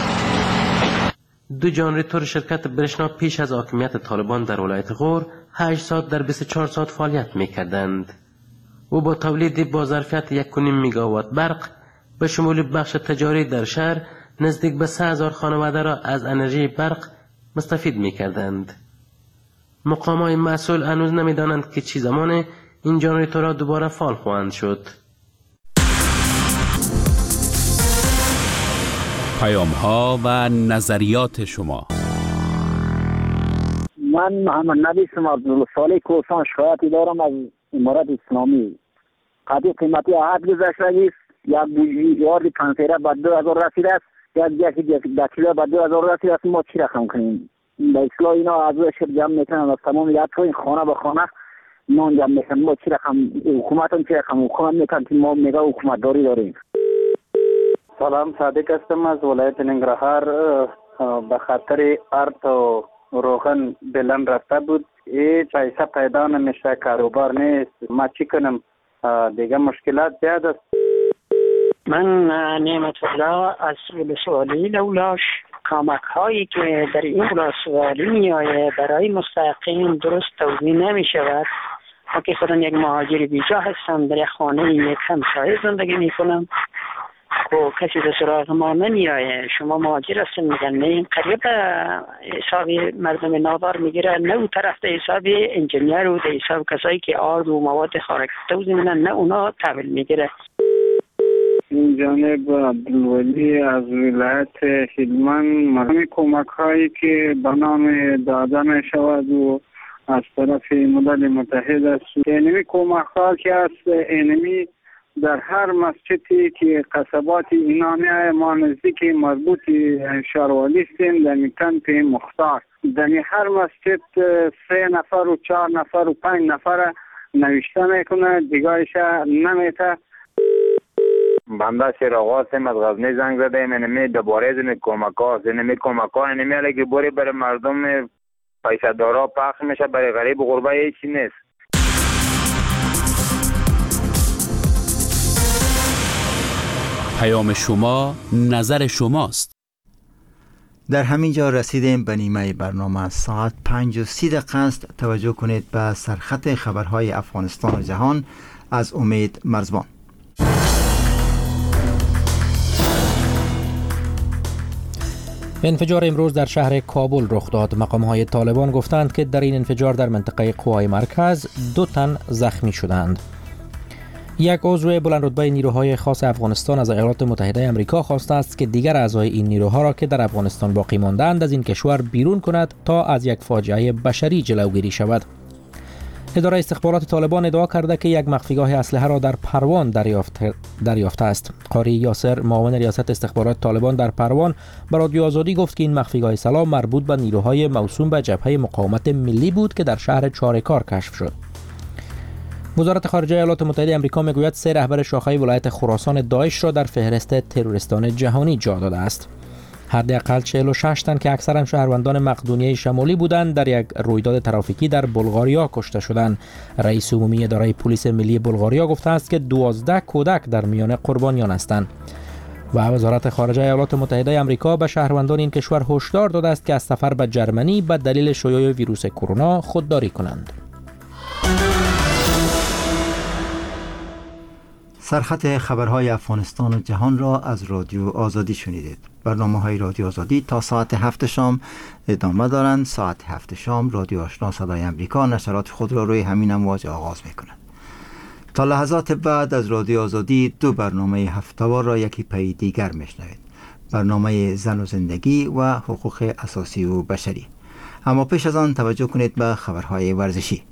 دو جنریتور شرکت برشنا پیش از حاکمیت طالبان در ولایت غور هشت ساعت در بیست و چهار ساعت فعالیت میکردند و با تولید با ظرفیت یک و نیم میگاوات برق به شمول بخش تجاری در شهر نزدیک به سه هزار خانواده را از انرژی برق مستفید میکردند. مقامات مسئول هنوز نمیدانند که چی زمان این جنریتورها دوباره فعال خواهند شد. پیام ها و نظریات شما. من محمد نبیسم عبدالصالح کوسان شکایتی دارم از امارت اسلامی. قدی قیمتی عهد گذشته است، یک بوجیار پنسیره به دو هزار رسیده است، یک یک دکیله به دو هزار رسیده است. ما چی رقم کنیم؟ به اصلاح اینا از شب جمع میکنن از تمام یاد این خانه به خانه نان جمع میکنن. ما چی رقم حکومت هم چی رقم حکومت میکنن که ما میگه حکومت داری داریم. سلام، صادق هستم از ولایت ننگرهار. به خاطر ارت و روغن بلند رفته بود، هیچ پیسه پیدا نمیشه، کاروبار نیست. ما چی کنم؟ دیگه مشکلات زیاد است. من نعمت الله از ولسوالی لولاش. کمک هایی که در این ولسوالی میآید برای مستحقین درست توزیع نمی شود. ما که خودم یک مهاجر بیجا هستم، در یک خانه یک همسایه زندگی می کنم و کسی به سراغ ما نمی آید. شما مهاجر هستن میگن نه، این قریب حساب مردم نادار میگیره، نه او طرف در حساب انجینیر و در حساب کسایی که آرد و مواد خارج توزیع میدن، نه اونا تحویل میگیره. این جانب عبدالولی از ولایت هلمند مقام کمک هایی که به نام داده می شود و از طرف ملل متحد است. اینمی کمک ها که از اینمی در هر مسجدی که قصبات اینا می آید ما نزدیک مربوط شاروالی هستیم در کمپ مختار. در هر مسجد سه نفر و چهار نفر و پنج نفر نوشته میکنه دیگرش نمیته. بنده شیراغ هستیم از غزنی زنگ زده ایم اینمی دوباره از این کمک ها هست. اینمی کمک ها اینمی علیه که بوری برای مردم پیسه دارا پخش میشه برای غریب و غربه هیچی نیست. پیام شما نظر شماست. در همین جا رسیدیم به نیمه برنامه. ساعت پنج و سی دقیقه است. توجه کنید به سرخط خبرهای افغانستان و جهان از امید مرزبان. انفجار امروز در شهر کابل رخ داد. مقام‌های طالبان گفتند که در این انفجار در منطقه قوای مرکز دو تن زخمی شدند. یک عضو بلندرتبه نیروهای خاص افغانستان از ایالات متحده آمریکا خواسته است که دیگر اعضای این نیروها را که در افغانستان باقی ماندند از این کشور بیرون کند تا از یک فاجعه بشری جلوگیری شود. اداره استخبارات طالبان ادعا کرده که یک مخفیگاه اسلحه را در پروان دریافت دریافته است. قاری یاسر معاون ریاست استخبارات طالبان در پروان به رادیو آزادی گفت که این مخفیگاه سلاح مربوط به نیروهای موسوم به جبهه مقاومت ملی بود که در شهر چارکار کشف شد. وزارت خارجه ایالات متحده آمریکا میگوید سه رهبر شاخه ولایت خراسان داعش را در فهرست تروریستان جهانی جا داده است. حداقل چهل و شش تن که اکثرا شهروندان مقدونیه شمالی بودند در یک رویداد ترافیکی در بلغاریا کشته شدند. رئیس عمومی اداره پلیس ملی بلغاریا گفته است که دوازده کودک در میان قربانیان هستند. و وزارت خارجه ایالات متحده آمریکا به شهروندان این کشور هشدار داده است که از سفر به جرمنی به دلیل شیوع ویروس کرونا خودداری کنند. سرخط خبرهای افغانستان و جهان را از رادیو آزادی شنیدید. برنامه های رادیو آزادی تا ساعت هفت شام ادامه دارند. ساعت هفت شام رادیو آشنا صدای امریکا نشرات خود را روی همین امواج آغاز می کند. تا لحظات بعد از رادیو آزادی دو برنامه هفته‌وار را یکی پی دیگر می شنوید. برنامه زن و زندگی و حقوق اساسی و بشری. اما پیش از آن توجه کنید به خبرهای ورزشی.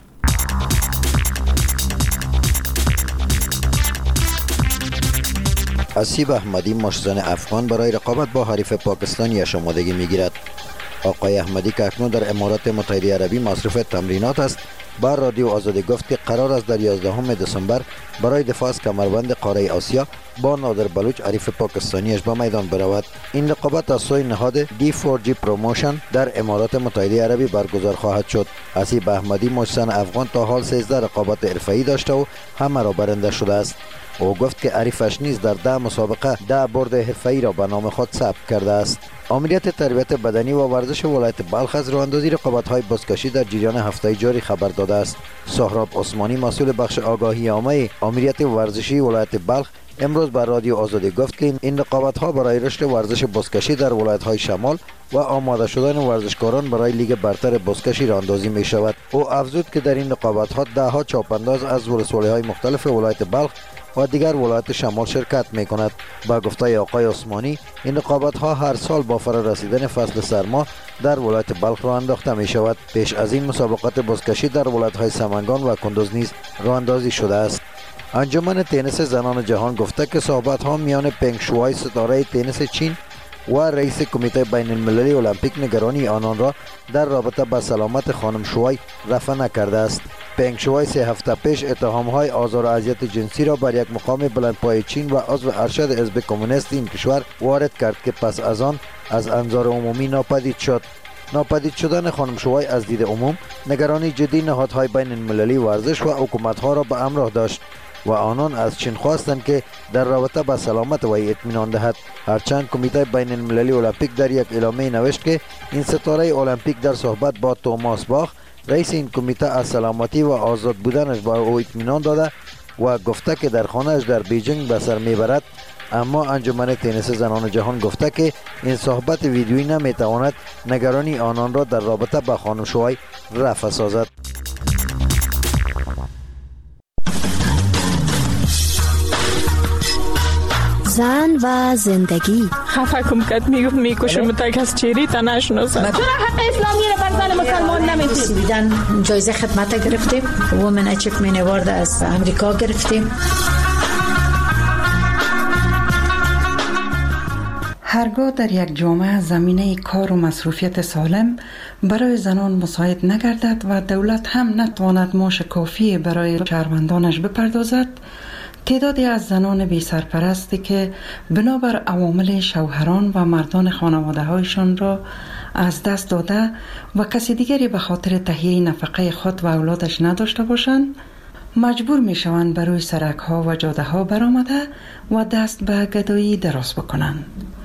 اسیب احمدی مشتزن افغان برای رقابت با حریف پاکستانی شمردگی میگیرد. آقای احمدی که اکنون در امارات متحده عربی مصروف تمرینات است بر رادیو آزادی گفت که قرار است در یازدهم دسامبر برای دفاع از کمربند قاره آسیا با نادر بلوچ حریف پاکستانیش به میدان برود. این رقابت از سوی نهاد دی فور جی پروموشن در امارات متحده عربی برگزار خواهد شد. اسیب احمدی مشتزن افغان تا حال سیزده رقابت حرفه‌ای داشته و همه را برنده شده است. او گفت که حریفش نیز در ده مسابقه ده برد حرفه‌ای را به نام خود ثبت کرده است. آمریت تربیت بدنی و ورزش ولایت بلخ از راهاندازی رقابت‌های بزکشی در جریان هفته جاری خبر داده است. سهراب عثمانی مسئول بخش آگاهی عامه آمریت ورزشی ولایت بلخ امروز بر رادیو آزادی گفت که این رقابت‌ها برای رشد ورزش بزکشی در ولایت‌های شمال و آماده شدن ورزشکاران برای لیگ برتر بزکشی راهاندازی می شود. او افزود که در این رقابت‌ها ده ها چاپانداز از ولسوالی‌های مختلف ولایت بلخ و دیگر ولایت شمال شرکت می کند. با گفته آقای عثمانی این رقابت ها هر سال با فرا رسیدن فصل سرما در ولایت بلخ راه انداخته می شود. پیش از این مسابقات بزکشی در ولایت های سمنگان و کندوز نیز راه اندازی شده است. انجمن تنیس زنان جهان گفته که صحبت ها میان پنگ شوای ستاره تنیس چین و رئیس کمیته بین المللی المپیک نگرانی آنان را در رابطه با سلامت خانم شوای رفع نکرده است. پنگ شوای سه هفته پیش اتهام‌های آزار و اذیت جنسی را بر یک مقام بلندپایه چین و عضو ارشد حزب کمونیست این کشور وارد کرد که پس از آن از انظار عمومی ناپدید شد. ناپدید شدن خانم شوای از دید عموم نگرانی جدی نهادهای بین المللی ورزش و حکومت‌ها را به همراه داشت و آنان از چین خواستند که در رابطه با سلامت وی اطمینان دهد. هرچند کمیته بین المللی المپیک در یک اعلامیه نوشت که این ستاره المپیک در صحبت با توماس باخ رئیس این کمیته از سلامتی و آزاد بودنش با او اطمینان داده و گفته که در خانه‌اش در بیجینگ به سر میبرد. اما انجمن تنیس زنان جهان گفته که این صحبت ویدیویی نمیتواند نگرانی آنان را در رابطه با خانم شوای رفع سازد. و زندگی. خفه کم کد میگفت میکشم تا کس چیری تا نشناسن. چرا حق اسلامی رو بر زن مسلمان نمیتید؟ بیدن جایزه خدمت گرفتیم. وومن اچیومنت اوارد از امریکا گرفتیم. هرگاه در یک جامعه زمینه کار و مصروفیت سالم برای زنان مساعد نگردد و دولت هم نتواند معاش کافی برای شهروندانش بپردازد، تعدادی از زنان بی سرپرستی که بنابر عوامل شوهران و مردان خانواده هایشان را از دست داده و کسی دیگری به خاطر تهیه نفقه خود و اولادش نداشته باشند، مجبور می شوند بروی سرک ها و جاده ها برآمده و دست به گدایی دراز بکنند.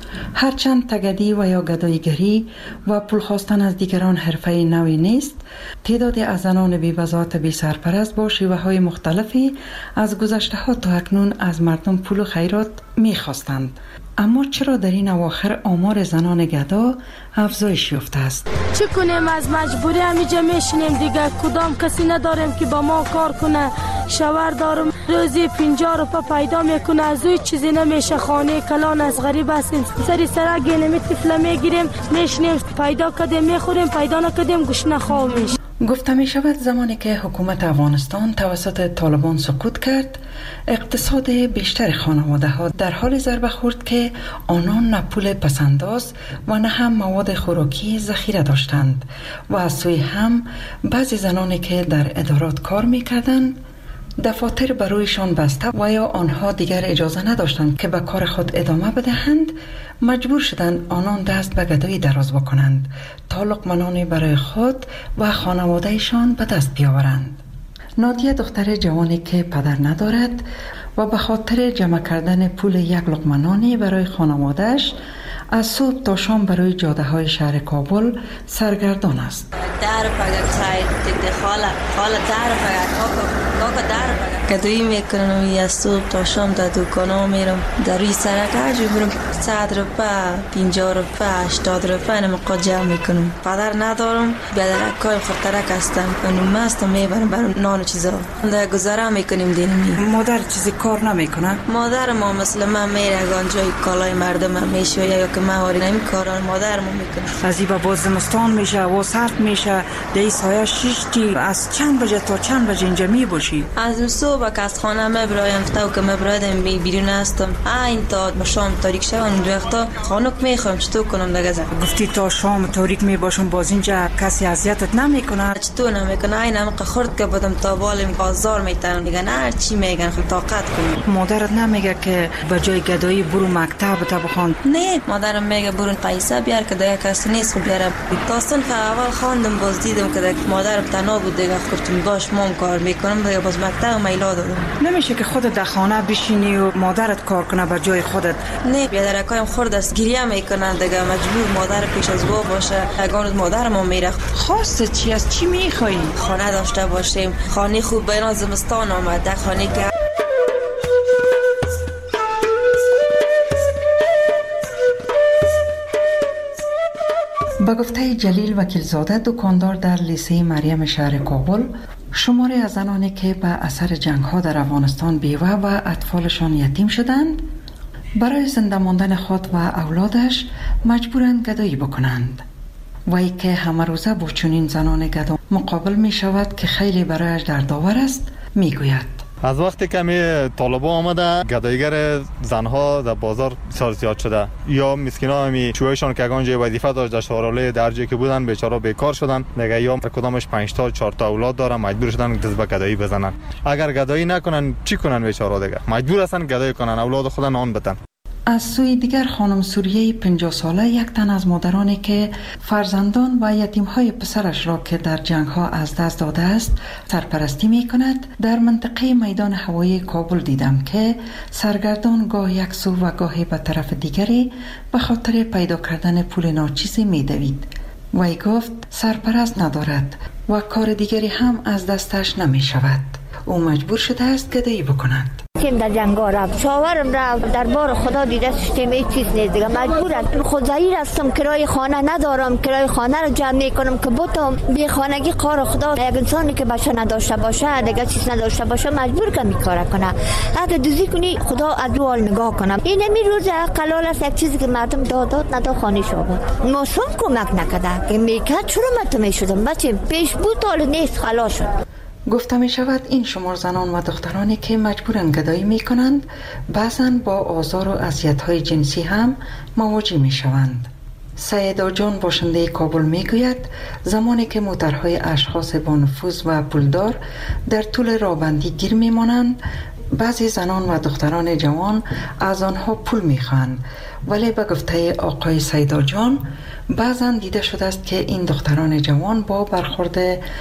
هرچند تگدی و یا گداییگری و پول خواستن از دیگران حرفه نوی نیست، تعدادی از زنان بی بضاعت بی سرپرست با شیوه های مختلفی از گذشته ها تا اکنون از مردم پول و خیرات می خواستند. اما چرا در این اواخر آمار زنان گدا افزایش یافته است؟ چه کنیم؟ از مجبوری همیجا میشینیم دیگه. کدام کسی نداریم که با ما کار کنه. شوهر دارم روزی پنجاه روپه پیدا میکنه، از اوی چیزی نمیشه. خانه کلان از غریب هستیم، سری سرک گینمی طفله میگیریم میشینیم، پیدا کردیم میخوریم، پیدا نکردیم گوشنه خواه میشه. گفته می شود زمانی که حکومت افغانستان توسط طالبان سقوط کرد، اقتصاد بیشتر خانواده ها در حال ضربه خورد که آنان نه پول پسنداز و نه هم مواد خوراکی ذخیره داشتند و از سوی هم بعضی زنانی که در ادارات کار می کردند دفاتر برویشان بسته و یا آنها دیگر اجازه نداشتند که به کار خود ادامه بدهند، مجبور شدند آنان دست به گدایی دراز بکنند تا لقمه برای خود و خانوادهشان به دست بیاورند. نادیه دختر جوانی که پدر ندارد و به خاطر جمع کردن پول یک لقمه نانی برای خانوادهش از صبح تا شام برای جاده های شهر کابل سرگردان است. در پاگه چای دیگه خاله خاله در پاگه کاکا کاکا در پاگه کدوی میکنم یا صبح تا شام در دکانا میرم در روی سرک هرچی برم صد روپه پنجاه روپه هشتاد روپه اینم قد جمع میکنم. پدر ندارم بیادر کار خطرک هستم اونم مستم میبرم برام نان و چیزا در گذاره میکنیم دینمی. مادر چیزی کار نمیکنه؟ مادر ما مثل من میره گانجای کالای مردم میشه یا که مهاری نمی کاران مادر ما میکنه. از این با بازمستان میشه و سرد میشه دی سایه شیشتی. از چند بجه تا چند بجه اینجا می باشی؟ از صبح که از خانه مبرایم تا که مبرادم بیرون هستم این تا شام تاریک شد اون وقتا خانوک میخوام چطور کنم دیگه. گفتی تا شام تاریک می باشم باز اینجا کسی اذیتت نمیکنه؟ چطور نمیکنه؟ اینم که خورد که بدم تا بالم بازار میتونم دیگه نه هر چی میگن خود طاقت کنم. مادرت نمیگه که به جای گدایی برو مکتب تا بخوان؟ نه مادرم میگه برون پیسه بیار که دیگه کسی نیست خب بیارم. داستان که اول خواندم باز دیدم که مادرم تنها بود دیگه گفتم باش مام کار میکنم دیگه باز مکتب میلا دادم. نمیشه که خودت در خانه بشینی و مادرت کار کنه به جای خودت؟ نه بیادرکایم خورد است گریه میکنن دیگه مجبور مادر پیش از وا باشه. اگه مادرم میره خواست چی از چی میخوای؟ خانه داشته باشیم. خانه خوب بین زمستان آمده خانه که با گفته جلیل وکیلزاده دکاندار در لیسه مریم شهر کابل، شماری از زنانی که به اثر جنگ ها در افغانستان بیوه و اطفالشان یتیم شدند برای زنده ماندن خود و اولادش مجبورند گدایی بکنند. وی که همه روزه با چنین زنان گدا مقابل می شود که خیلی برایش دردآور است، می گوید از وقتی که می طالبان آمده گدایگر زنها در بازار بسیار زیاد شده. یا مسکینا می شوهرشان که اگان جای وظیفه داشت در شهرالای درجه که بودن بیچاره بیکار شدن دیگه، یا کدامش پنج تا چهار تا اولاد دارن مجبور شدن دست به گدایی بزنن. اگر گدایی نکنن چی کنن بیچاره دیگه؟ مجبور هستن گدایی کنن اولاد خود نان بدن. از سوی دیگر خانم سوریه پنجاه ساله یک تن از مادرانی که فرزندان و یتیم‌های پسرش را که در جنگ‌ها از دست داده است سرپرستی می‌کند در منطقه میدان هوایی کابل دیدم که سرگردان گاه یک سو و گاهی به طرف دیگری به خاطر پیدا کردن پول ناچیزی می‌دوید. وی گفت سرپرست ندارد و کار دیگری هم از دستش نمی‌شود. او مجبور شده است گدایی بکند. تیم در جنگا رفت، شاورم رفت، دربار خدا دیده سیستم هیچ چیز نیست دیگه، مجبورم خود ظاهر هستم، کرای خانه ندارم، کرای خانه رو جمع میکنم که بتم بی خانگی کار خدا. یک انسانی که بچه نداشته باشه، دیگه چیز نداشته باشه، مجبور که میکاره کنه. اگه دوزی کنی خدا از دو حال نگاه کنم. این می روز قلال است، یک چیزی که مردم دادات ندا خانه شو بود، موسم کمک نکرده که میکرد چرا متمی شدم بچه پیش بود حال نیست خلاص شد. گفته می شود این شمار زنان و دخترانی که مجبورن گدایی می کنند بعضا با آزار و اذیت‌های جنسی هم مواجه می شوند. سیدا جان باشنده کابل می گوید زمانی که موترهای اشخاص با نفوذ و پولدار در طول راهبندی گیر می مانند، بعضی زنان و دختران جوان از آنها پول می خواهند، ولی به گفته آقای سیدا جان بعضا دیده شده است که این دختران جوان با برخورد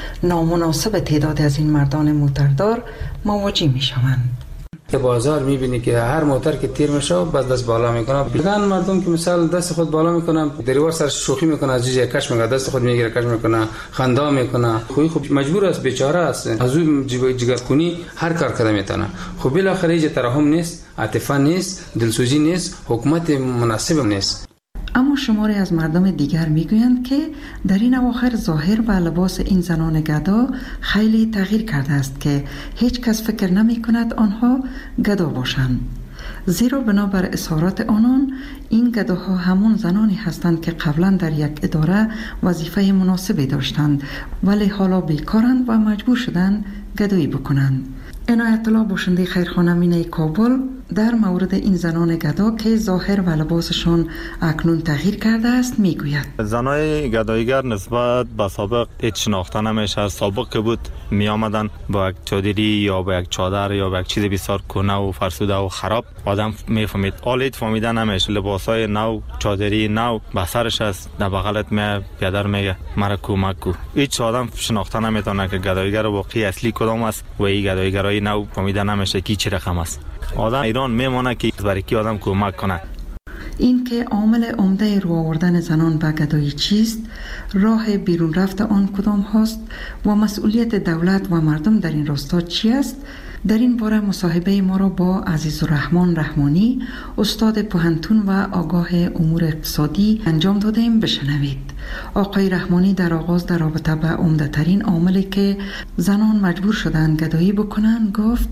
نامناسب تعداد از این مردان موتردار مواجه می شوند. که بازار میبینی که هر موتر که تیر میشه بعد دست بالا میکنه، بگن مردم که مثال دست خود بالا میکنه، دریوار سر شوخی میکنه، از جیجه کش میکنه، دست خود میگیره کش میکنه، خندا میکنه. خوی خوب مجبور است، بیچاره است، از اون جگر کنی هر کار کرده میتونه. خب بالاخره هیچ ترحم نیست، عاطفه نیست، دلسوزی نیست، حکومت مناسب نیست. اما شماری از مردم دیگر میگویند که در این اواخر ظاهر و لباس این زنان گدا خیلی تغییر کرده است که هیچ کس فکر نمی کند آنها گدا باشند، زیرا بنابر اظهارات آنان این گداها همون زنانی هستند که قبلا در یک اداره وظیفه مناسبی داشتند ولی حالا بیکارند و مجبور شدند گدایی بکنند. عنایت الله باشنده خیرخانه مینه کابل در مورد این زنان گدا که ظاهر و لباسشان اکنون تغییر کرده است میگوید زنای گدایگر نسبت به سابق هیچ شناخته نمیشه. سابق که بود می آمدن با یک چادری یا با یک چادر یا با یک چیز بسیار کهنه و فرسوده و خراب آدم میفهمید. حالا هیچ فهمیده نمیشه. لباسای نو، چادری نو به سرش است، در بغلت می پیادر میگه مرا کمک کو. هیچ آدم شناخته نمیتونه که گدایگر واقعی اصلی کدام است و این گدایگرای نو فهمیده نمیشه کی چه رقم است. آدم ایران میمونه که برای کی آدم کمک کنه. این که عامل عمده رو آوردن زنان به گدایی چیست، راه بیرون رفت آن کدام هست و مسئولیت دولت و مردم در این راستا چی است، در این باره مصاحبه ما را با عزیزالرحمن رحمانی استاد پوهنتون و آگاه امور اقتصادی انجام دادیم. بشنوید. آقای رحمانی در آغاز در رابطه به عمده ترین عاملی که زنان مجبور شدند گدایی بکنند گفت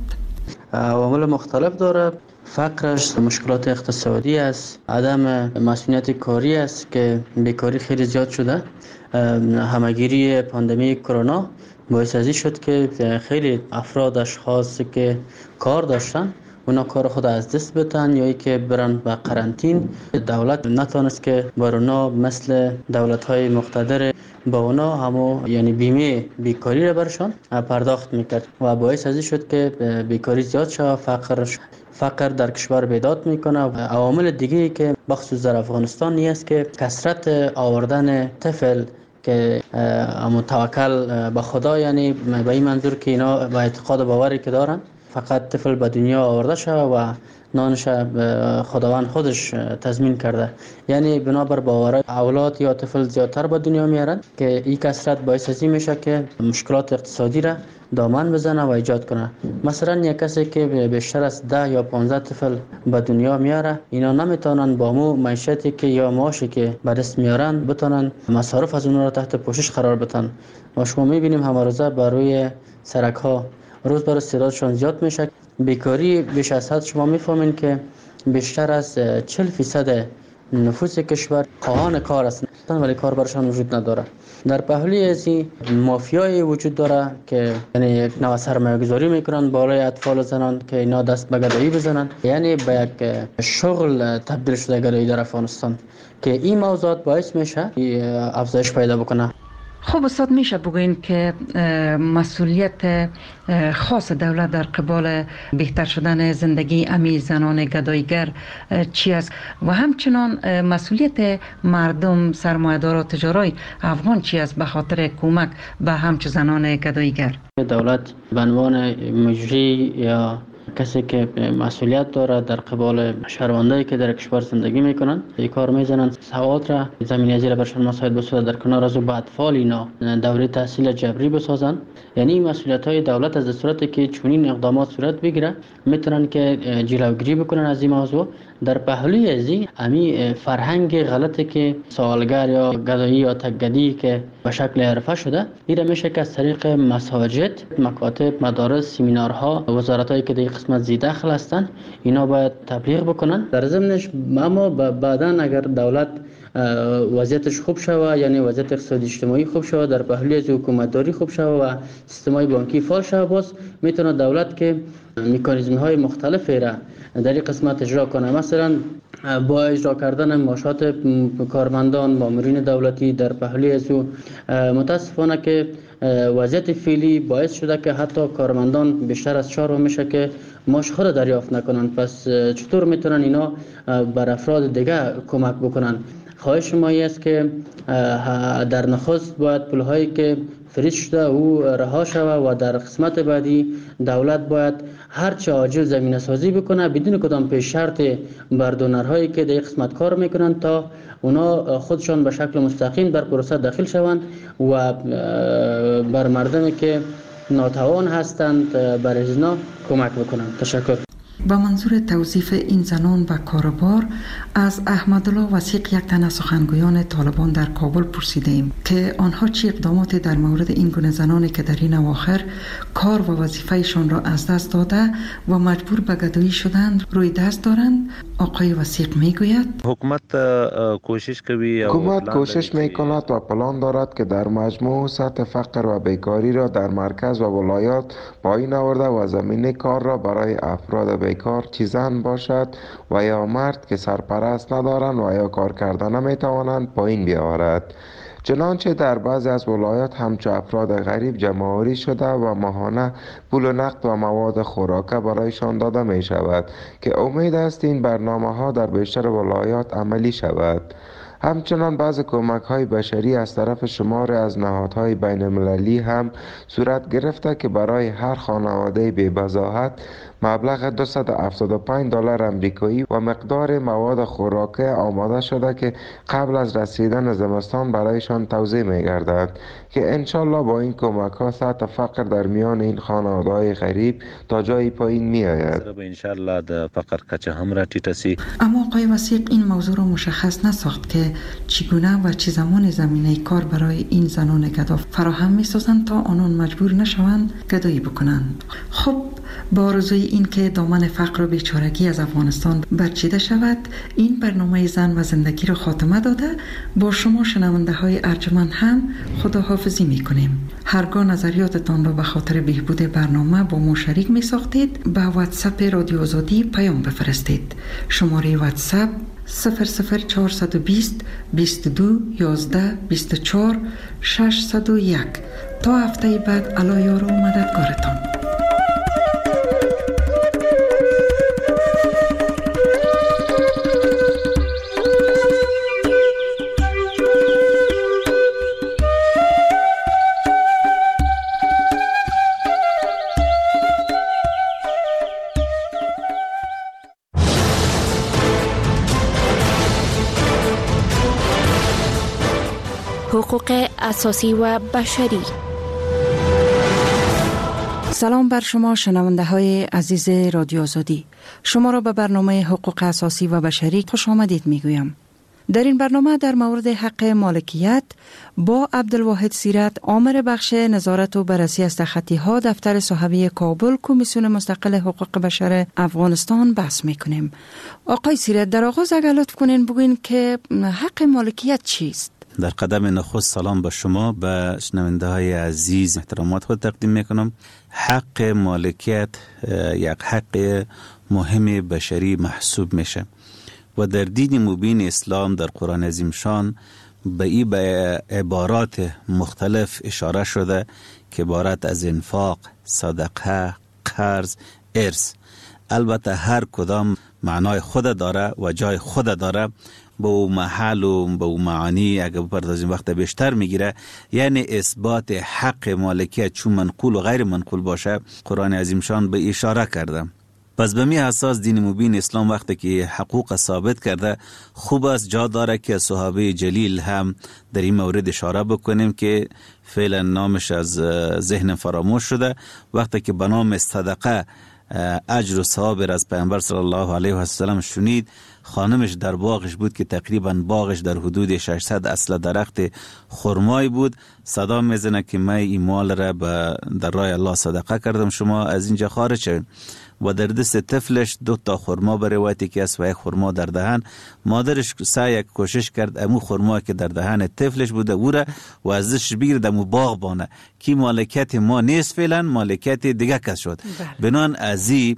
عوامل مختلف داره. فقرش، مشکلات اقتصادی است، عدم مسئولیت کاری است که بیکاری خیلی زیاد شده. همگیری پاندمی کرونا باعث ازی شد که خیلی افراد اشخاص که کار داشتن اونا کار خود از دست بدن یا ای که برن به قرنطین. دولت نتونست که بر اونا مثل دولت‌های مقتدر با اونا همو یعنی بیمه بیکاری را برشان پرداخت میکرد و باعث ازی شد که بیکاری زیاد شد، فقر فقر در کشور بیداد میکنه. عوامل دیگه که بخصوص در افغانستان نیست که کثرت آوردن طفل که اما توکل به خدا، یعنی به این منظور که اینا با اعتقاد و باوری که دارن فقط طفل به دنیا آورده شد و نانش خداوند خودش تضمین کرده، یعنی بنابر باور اولاد یا طفل زیادتر به دنیا میارن که این کثرت باعث ازی میشه که مشکلات اقتصادی را دامن بزنه و ایجاد کنه. مثلا یک کسی که بیشتر از ده یا پانزده طفل به دنیا میاره، اینا نمیتونن با مو معیشتی که یا معاشی که به دست میارن بتونن مصارف از اونها را تحت پوشش قرار بدن. و شما میبینیم همه روزه بر روی سرک ها روز بر روز تعدادشان زیاد میشه. بیکاری بیش از حد شما میفهمین که بیشتر از چهل فیصد نفوس کشور خواهان کار هستند ولی کار برشان وجود نداره. در پهلوی از این مافیای وجود داره که یعنی یک نوع سرمایه گذاری میکنن بالای اطفال زنان که اینا دست به گدایی بزنن، یعنی به یک شغل تبدیل شده گدایی در افغانستان که این موضوعات باعث میشه افزایش پیدا بکنه. خب استاد میشه بگوین که مسئولیت خاص دولت در قبال بهتر شدن زندگی امی زنان گدایگر چی است و همچنان مسئولیت مردم سرمایه‌دار و تجارای افغان چی است به خاطر کمک به همچون زنان گدایگر؟ دولت به عنوان مجری یا کسی که مسئولیت داره در قبال شهروندایی که در کشور زندگی میکنن این کار میزنن، سواد را زمینه ازی را برشان مساعد بسازن، در کنار از او به اطفال اینا دوره تحصیل جبری بسازن. یعنی این مسئولیت های دولت از صورتی که چنین اقدامات صورت بگیره میتونن که جلوگیری بکنن از این موضوع. در پهلوی از این امی فرهنگ غلطی که سوالگر یا گدایی یا تکگدی که به شکل حرفه شده، این میشه که از طریق مساجد، مکاتب، مدارس، سمینارها، وزارتایی که در قسمت زی دخل هستن اینا باید تبلیغ بکنن. در ضمنش اما بعداً اگر دولت وضعیتش خوب شوه، یعنی وضعیت اقتصادی اجتماعی خوب شوه، در پهلوی از حکومتداری خوب شوه و سیستم‌های بانکی فعال شوه، باز میتونه دولت که مکانیزم‌های مختلفی را در این قسمت اجرا کنه. مثلا با اجرا کردن معاشات کارمندان، مامورین دولتی در پهلوی از او متاسفانه که وضعیت فعلی باعث شده که حتی کارمندان بیشتر از چهار ماه میشه که معاش خود دریافت نکنن. پس چطور میتونن اینا بر افراد دیگه کمک بکنن؟ خواهش ما است که در نخست باید پولهایی که فریز شده او رها شوه و در قسمت بعدی دولت باید هرچه عاجل زمینه سازی بکنه بدون کدام پیش شرط بر دونرهایی که در قسمت کار میکنن تا اونا خودشان به شکل مستقیم در پروسه داخل شوند و بر مردمی که ناتوان هستند بر ازنا کمک بکنند. تشکر. به منظور توظیف این زنان و کاروبار از احمدالله وثیق، یک تن از سخنگویان طالبان در کابل، پرسیدیم که آنها چه اقداماتی در مورد این گونه زنانی که در این اواخر کار و وظیفهشان را از دست داده و مجبور به گدایی شدند روی دست دارند. آقای وثیق میگوید حکومت کوشش کوي حکومت کوشش میکند و پلان دارد که در مجموع سطح فقر و بیکاری را در مرکز و ولایات پایین آورده و زمینه کار را برای افراد بیکار چه زن باشد و یا مرد که سرپرست ندارند و یا کار کردن نمیتوانند پایین بیاورد. چنانچه در بعضی از ولایات همچو افراد غریب جمع‌آوری شده و ماهانه پول و نقد و مواد خوراکه برایشان داده می شود که امید است این برنامه ها در بیشتر ولایات عملی شود. همچنان بعض کمک های بشری از طرف شمار از نهادهای بین المللی هم صورت گرفته که برای هر خانواده بی بضاعت مبلغ دویست و هفتاد و پنج دلار امریکایی و مقدار مواد خوراکه آماده شده که قبل از رسیدن زمستان برایشان توزیع می گردد که انشالله با این کمک ها سطح فقر در میان این خانواده های غریب تا جایی پایین می آید. انشالله د فقر کچه هم را ټیټه سي. اما آقای وثیق این موضوع را مشخص نساخت که چگونه و چه زمان زمینه کار برای این زنان گدا فراهم می سازند تا آنان مجبور نشوند گدایی بکنند. خب با آرزوی این که دامن فقر و بیچارگی از افغانستان برچیده شود، این برنامه زن و زندگی را خاتمه داده با شما شنونده های ارجمند هم خداحافظی می کنیم. هرگاه نظریاتتان را به خاطر بهبود برنامه با ما شریک می ساختید به واتساپ رادیو آزادی پیام بفرستید. شماره واتساپ صفر صفر چهارصد و بیست بیست و دو یازده بیست و چهار ششصد و یک. تا هفته بعد الله یار و مددگارتان. حقوق اساسی و بشری. سلام بر شما شنونده های عزیز رادیو آزادی. شما را به برنامه حقوق اساسی و بشری خوش آمدید می گویم. در این برنامه در مورد حق مالکیت با عبدالواحد سیرت، آمر بخش نظارت و بررسی از خطی ها دفتر صحابی کابل، کمیسیون مستقل حقوق بشر افغانستان بحث می کنیم. آقای سیرت، در آغاز اگر لطف کنین بگوین که حق مالکیت چیست؟ در قدم نخست سلام به شما، به شنونده های عزیز احترامات خود تقدیم میکنم. حق مالکیت یک حق مهم بشری محسوب میشه و در دین مبین اسلام در قرآن عظیم شان به این به عبارات مختلف اشاره شده که عبارت از انفاق، صدقه، قرض، ارث. البته هر کدام معنای خود داره و جای خود داره، با او محل و با او معانی اگر بپردازیم وقت بیشتر میگیره. یعنی اثبات حق مالکیت چون منقول و غیر منقول باشه، قرآن عظیم شان به اشاره کرده. پس به می اساس دین مبین اسلام وقتی که حقوق ثابت کرده، خوب است جا داره که صحابه جلیل هم در این مورد اشاره بکنیم که فعلا نامش از ذهن فراموش شده. وقتی که به نام صدقه اجر و ثواب از پیامبر صلی الله علیه و سلم شنید، خانمش در باغش بود که تقریبا باغش در حدود ششصد اصل درخت خرمای بود. صدا میزنه که من این مال را در راه الله صدقه کردم، شما از اینجا خارج شوید. و در دست طفلش دو تا خرما به روایتی که است و یک خرما در دهن. مادرش سعی کوشش کرد امو خرما که در دهن طفلش بوده او را و ازش بگیرد امو باغ بانه که مالکیت ما نیست، فعلا مالکیت دیگه کس شد. بنان ازی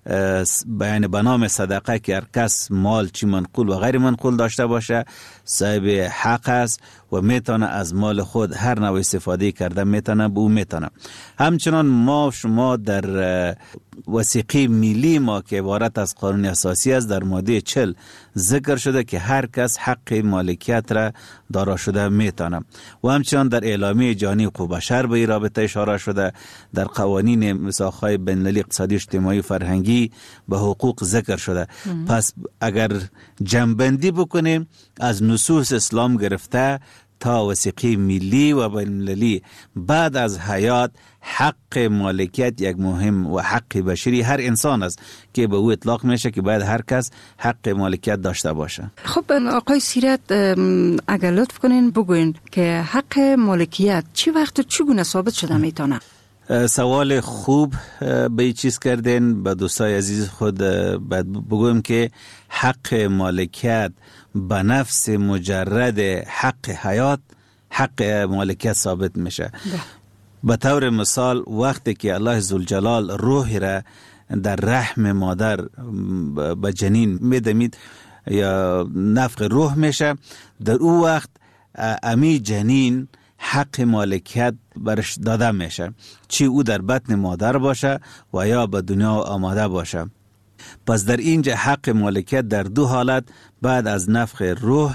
بیان به نام صدقه که هر کس مال چی منقول و غیر منقول داشته باشه صاحب حق است و میتونه از مال خود هر نوع استفاده کرده میتونه به او میتونه. همچنان ما شما در وثیقه ملی ما که عبارت از قانون اساسی است در ماده چهل ذکر شده که هر کس حق مالکیت را دارا شده میتونه و همچنان در اعلامیه جهانی حقوق بشر به این رابطه اشاره شده. در قوانین میثاق‌های بین‌المللی اقتصادی اجتماعی و فرهنگی به حقوق ذکر شده. ام. پس اگر جمع‌بندی بکنیم از نصوص اسلام گرفته تا وثیقه ملی و بین‌المللی بعد از حیات، حق مالکیت یک مهم و حق بشری هر انسان است که به او اطلاق میشه که باید هر کس حق مالکیت داشته باشه. خب آقای سیرت، اگر لطف کنین بگوین که حق مالکیت چی وقت و چگونه ثابت شده میتونه؟ سوال خوب به این چیز کردین. به دوستای عزیز خود بگویم که حق مالکیت به نفس مجرد حق حیات، حق مالکیت ثابت میشه. به طور مثال وقتی که الله ذوالجلال روح را در رحم مادر به جنین میدمید یا نفخ روح میشه، در او وقت امی جنین حق مالکیت برش داده میشه، چی او در بطن مادر باشه و یا به دنیا آماده باشه. پس در اینجا حق مالکیت در دو حالت بعد از نفخ روح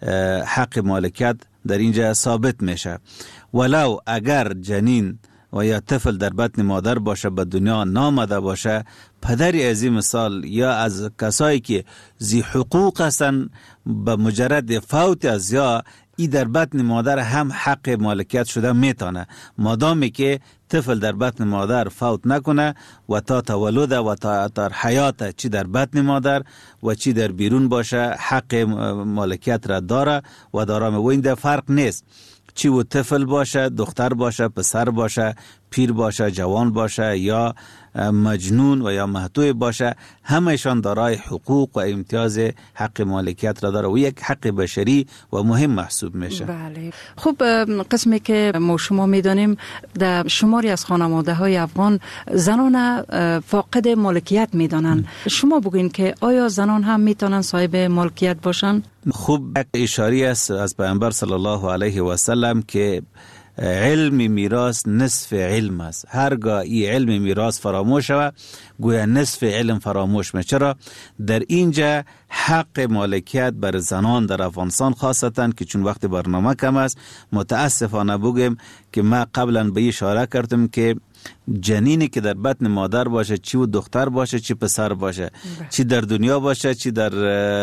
حق مالکیت در اینجا ثابت میشه. ولو اگر جنین و یا طفل در بطن مادر باشه به دنیا نامده باشه، پدری از این مثال یا از کسایی که زی حقوق هستن به مجرد فوت از یا ای در بطن مادر هم حق مالکیت شده میتونه، مادامی که طفل در بطن مادر فوت نکنه و تا تولد و تا تا حیات چی در بطن مادر و چی در بیرون باشه حق مالکیت را داره و دارم. و این در فرق نیست چی و طفل باشه، دختر باشه، پسر باشه، پیر باشه، جوان باشه یا مجنون و یا محتوی باشه، همهشان دارای حقوق و امتیاز حق مالکیت را داره و یک حق بشری و مهم محسوب میشه. بله. خب قسمی که ما شما میدانیم در شماری از خانواده های افغان زنان فاقد مالکیت میدانند. شما بگوین که آیا زنان هم میتونن صاحب مالکیت باشن؟ خوب یک اشاری است از پیامبر صلی الله علیه و سلم که علم میراث نصف علم است. هرگاه این علم میراث فراموش شود گویا نصف علم فراموش میشه. چرا؟ در اینجا حق مالکیت بر زنان در افغانستان خاصتا که چون وقت برنامه کم است متاسفانه بگم که ما قبلا به اشاره کردم که جنینی که در بطن مادر باشه، چی و دختر باشه چی پسر باشه، چی در دنیا باشه چی در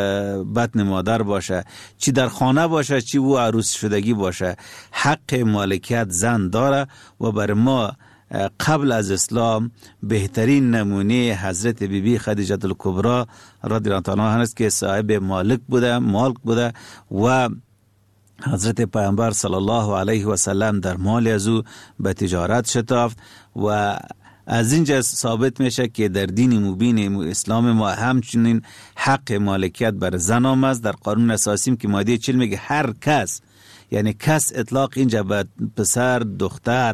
بطن مادر باشه، چی در خانه باشه چی و عروس شدگی باشه، حق مالکیت زن داره. و بر ما قبل از اسلام بهترین نمونه حضرت بی بی خدیجه الکبری رضی الله عنها است که صاحب مالک بوده، مالک بوده و حضرت پیامبر صلی الله علیه و سلم در مال از او به تجارت شتافت و از اینجا ثابت میشه که در دین مبین اسلام ما همچنین حق مالکیت بر زن آمد. در قانون اساسی که ماده چهل میگه هر کس، یعنی کس اطلاق اینجا به پسر، دختر،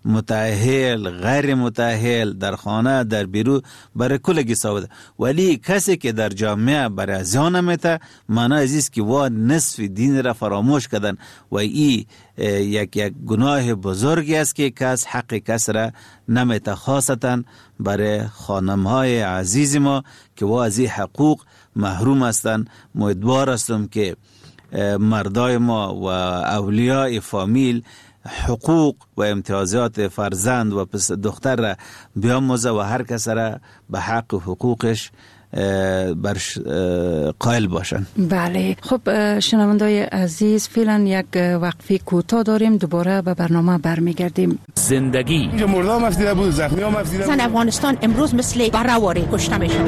متأهل، غیر متأهل، در خانه، در بیرون برای کلگی ثابت. ولی کسی که در جامعه برای زیان میته معنی ازیست که وا نصف دین را فراموش کردن و ای یک یک گناه بزرگی است که کس حق کس را نمیته، خاصتا برای خانمهای عزیز ما که وا از این حقوق محروم هستند. امیدوار هستم که مردای ما و اولیاء فامیل حقوق و امتیازات فرزند و پس دختر را بیاموزه و هر کس را به حق و حقوقش برش قائل باشن. بله. خب شنوندای عزیز، فعلا یک وقفه کوتاه داریم، دوباره به برنامه برمیگردیم. زندگی اینجا مرده هم افزیده بود، زخمی هم افزیده بود. زن افغانستان امروز مثل برهواری کشته میشن.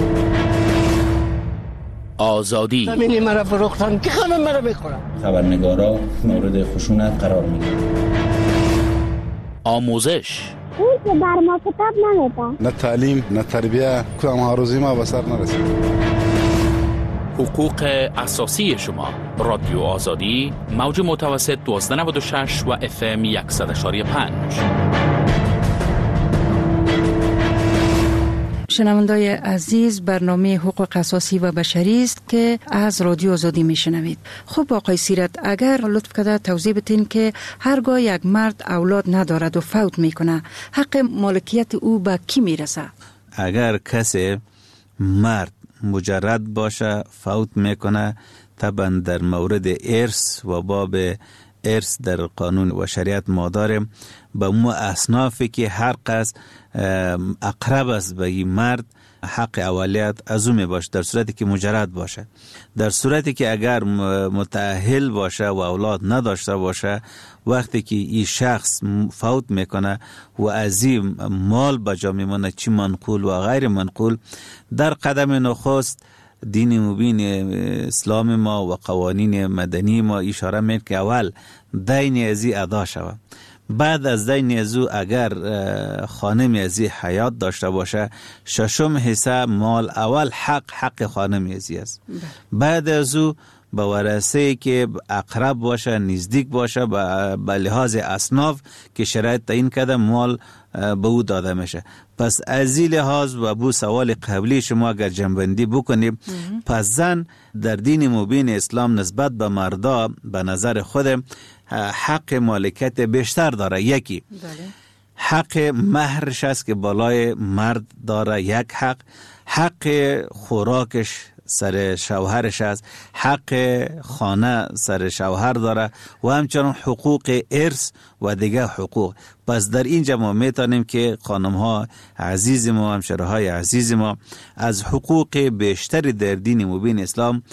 آزادی زمینی مرا فروختن که خانم مرا بخورم. خبرنگارا مورد خشونت قرار میگیرن. آموزش اون که بر ما کتاب نمیده، نه تعلیم نه تربیه، کدام هاروزی ما به سر نرسید. حقوق اساسی شما. رادیو آزادی، موج متوسط دوازده نود و شش و اف ام صد و یک و پنج. شنوندای عزیز، برنامه حقوق اساسی و بشری است که از رادیو آزادی میشنوید. خب آقای سیرت، اگر لطف کرده توضیح بدین که هرگاه یک مرد اولاد ندارد و فوت میکنه، حق مالکیت او به کی میرسه؟ اگر کسی مرد مجرد باشه فوت میکنه، طبعا در مورد ارث و باب ارث در قانون و شریعت ما داریم به مو اصنافی که هر قصد اقرب است به این مرد حق اولیت از او می باشه، در صورتی که مجرد باشه. در صورتی که اگر متأهل باشه و اولاد نداشته باشه، وقتی که این شخص فوت میکنه و از این مال بجا میمونه، چی منقول و غیر منقول، در قدم نخست دین مبین اسلام ما و قوانین مدنی ما اشاره میکنه که اول دین ازی ادا شود. بعد از دین ازو اگر خانم ازی حیات داشته باشه، ششم حصه مال اول حق حق خانم ازی است. بعد ازو به ورثه که اقرب باشه، نزدیک باشه، به لحاظ اصناف که شرایط تعیین کرده مال به او داده میشه. پس از این لحاظ و بو سوال قبلی شما اگر جنبندی بکنیم، پس زن در دین مبین اسلام نسبت به مردا به نظر خود حق مالکیت بیشتر داره. یکی حق مهرش است که بالای مرد داره، یک حق حق خوراکش سر شوهرش است، حق خانه سر شوهر داره و همچنان حقوق ارث و دیگه حقوق. پس در اینجا ما میتونیم که خانم ها عزیز ما، همشره های عزیز ما از حقوق بیشتری در دین مبین اسلام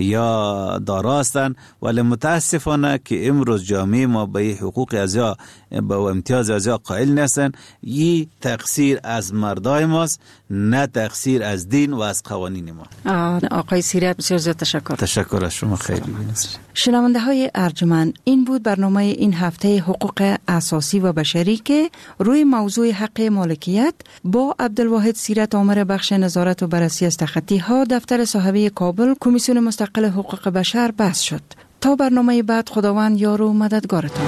یا داراستن، ولی متاسفانه که امروز جامعه ما به حقوق ازیا به امتیاز ازیا قائل نیستن. این تقصیر از مردای ماست، نه تقصیر از دین و از قوانین ما. آقای سیرت بسیار زیاد تشکر. تشکر از شما، خیلی بینست. شنونده های ارجمند، این بود برنامه این هفته حقوق اساسی و بشری که روی موضوع حق مالکیت با عبدالواحد سیرت آمر بخش نظارت و بررسی از تخطی ها دفتر صاحبه کابل کمیسیون مستقل حقوق بشر بحث شد. تا برنامه بعد، خداوند یار و مددگارتان.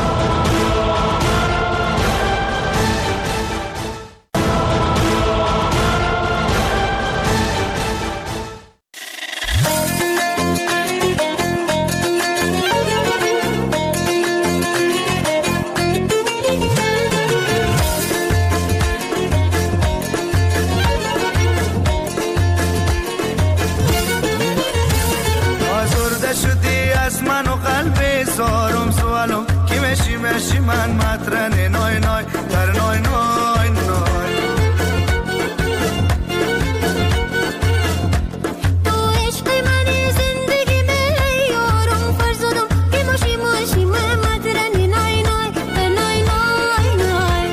مشی من مطرن نای نای در نای نای نای تو عشق منی زندگی می یارم فرزادم که مشی مشی من مطرن نای نای در نای نای نای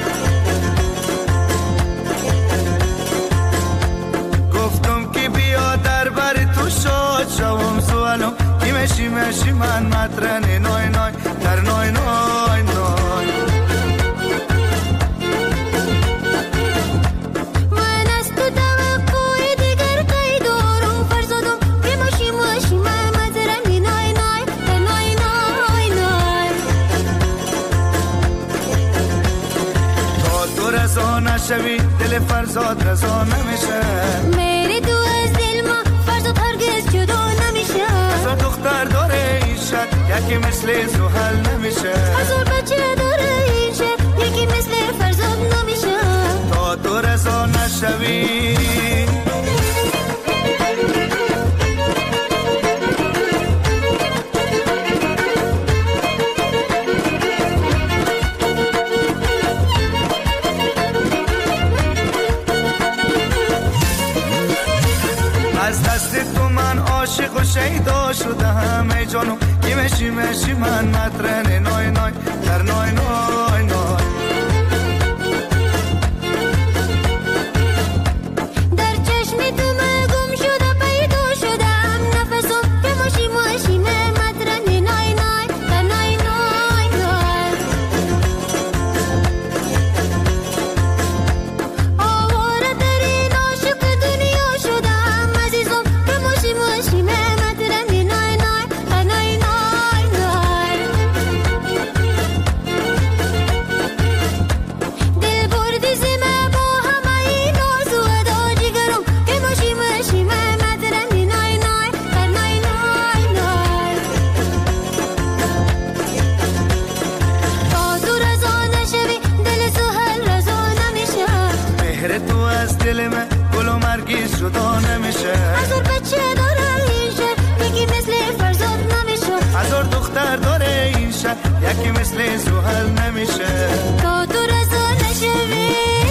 گفتم که بیا در بر تو شاد شوم سوالم که مشی مشی من مطرن نای نای در نای نای نای من از تو توقع دیگر قی دارم فرزادم که ماشی ماشی من مطرن نای نای در نای نای نای تا تو رضا نشوی دل فرزاد رضا نمیشه، میری تو از دل ما فرزاد هرگز جدا نمیشه، از دختر داره ایشت یکی مثل زحل نمیشه، هزار بچه داره این شهر یکی مثل فرزاد نمیشه، تا تو رضا نشوی مشی من مطرن نای نای در نای نای نای در چشم تو من گم شده پیدا شدم نفسم که مشی مشی من مطرن نای نای در نای نای نای آواره ترین عاشق دنیا شدم عزیزم که مشی مشی من مطرن نای نای در نای نای نای دل بردی زمه با همه این ناز و ادا جگرم که مشی مشی من مطرن نای نای در نای نای نای تا تو رضا نشوی دل سهل رضا نمیشه مهر تو از دل من گل و مرگی جدا نمیشه هزار بچه داره این شهر یکی مثل فرزاد نمیشه هزار دختر داره این شهر یکی مثل زحل نمیشه تا تو رضا نشوی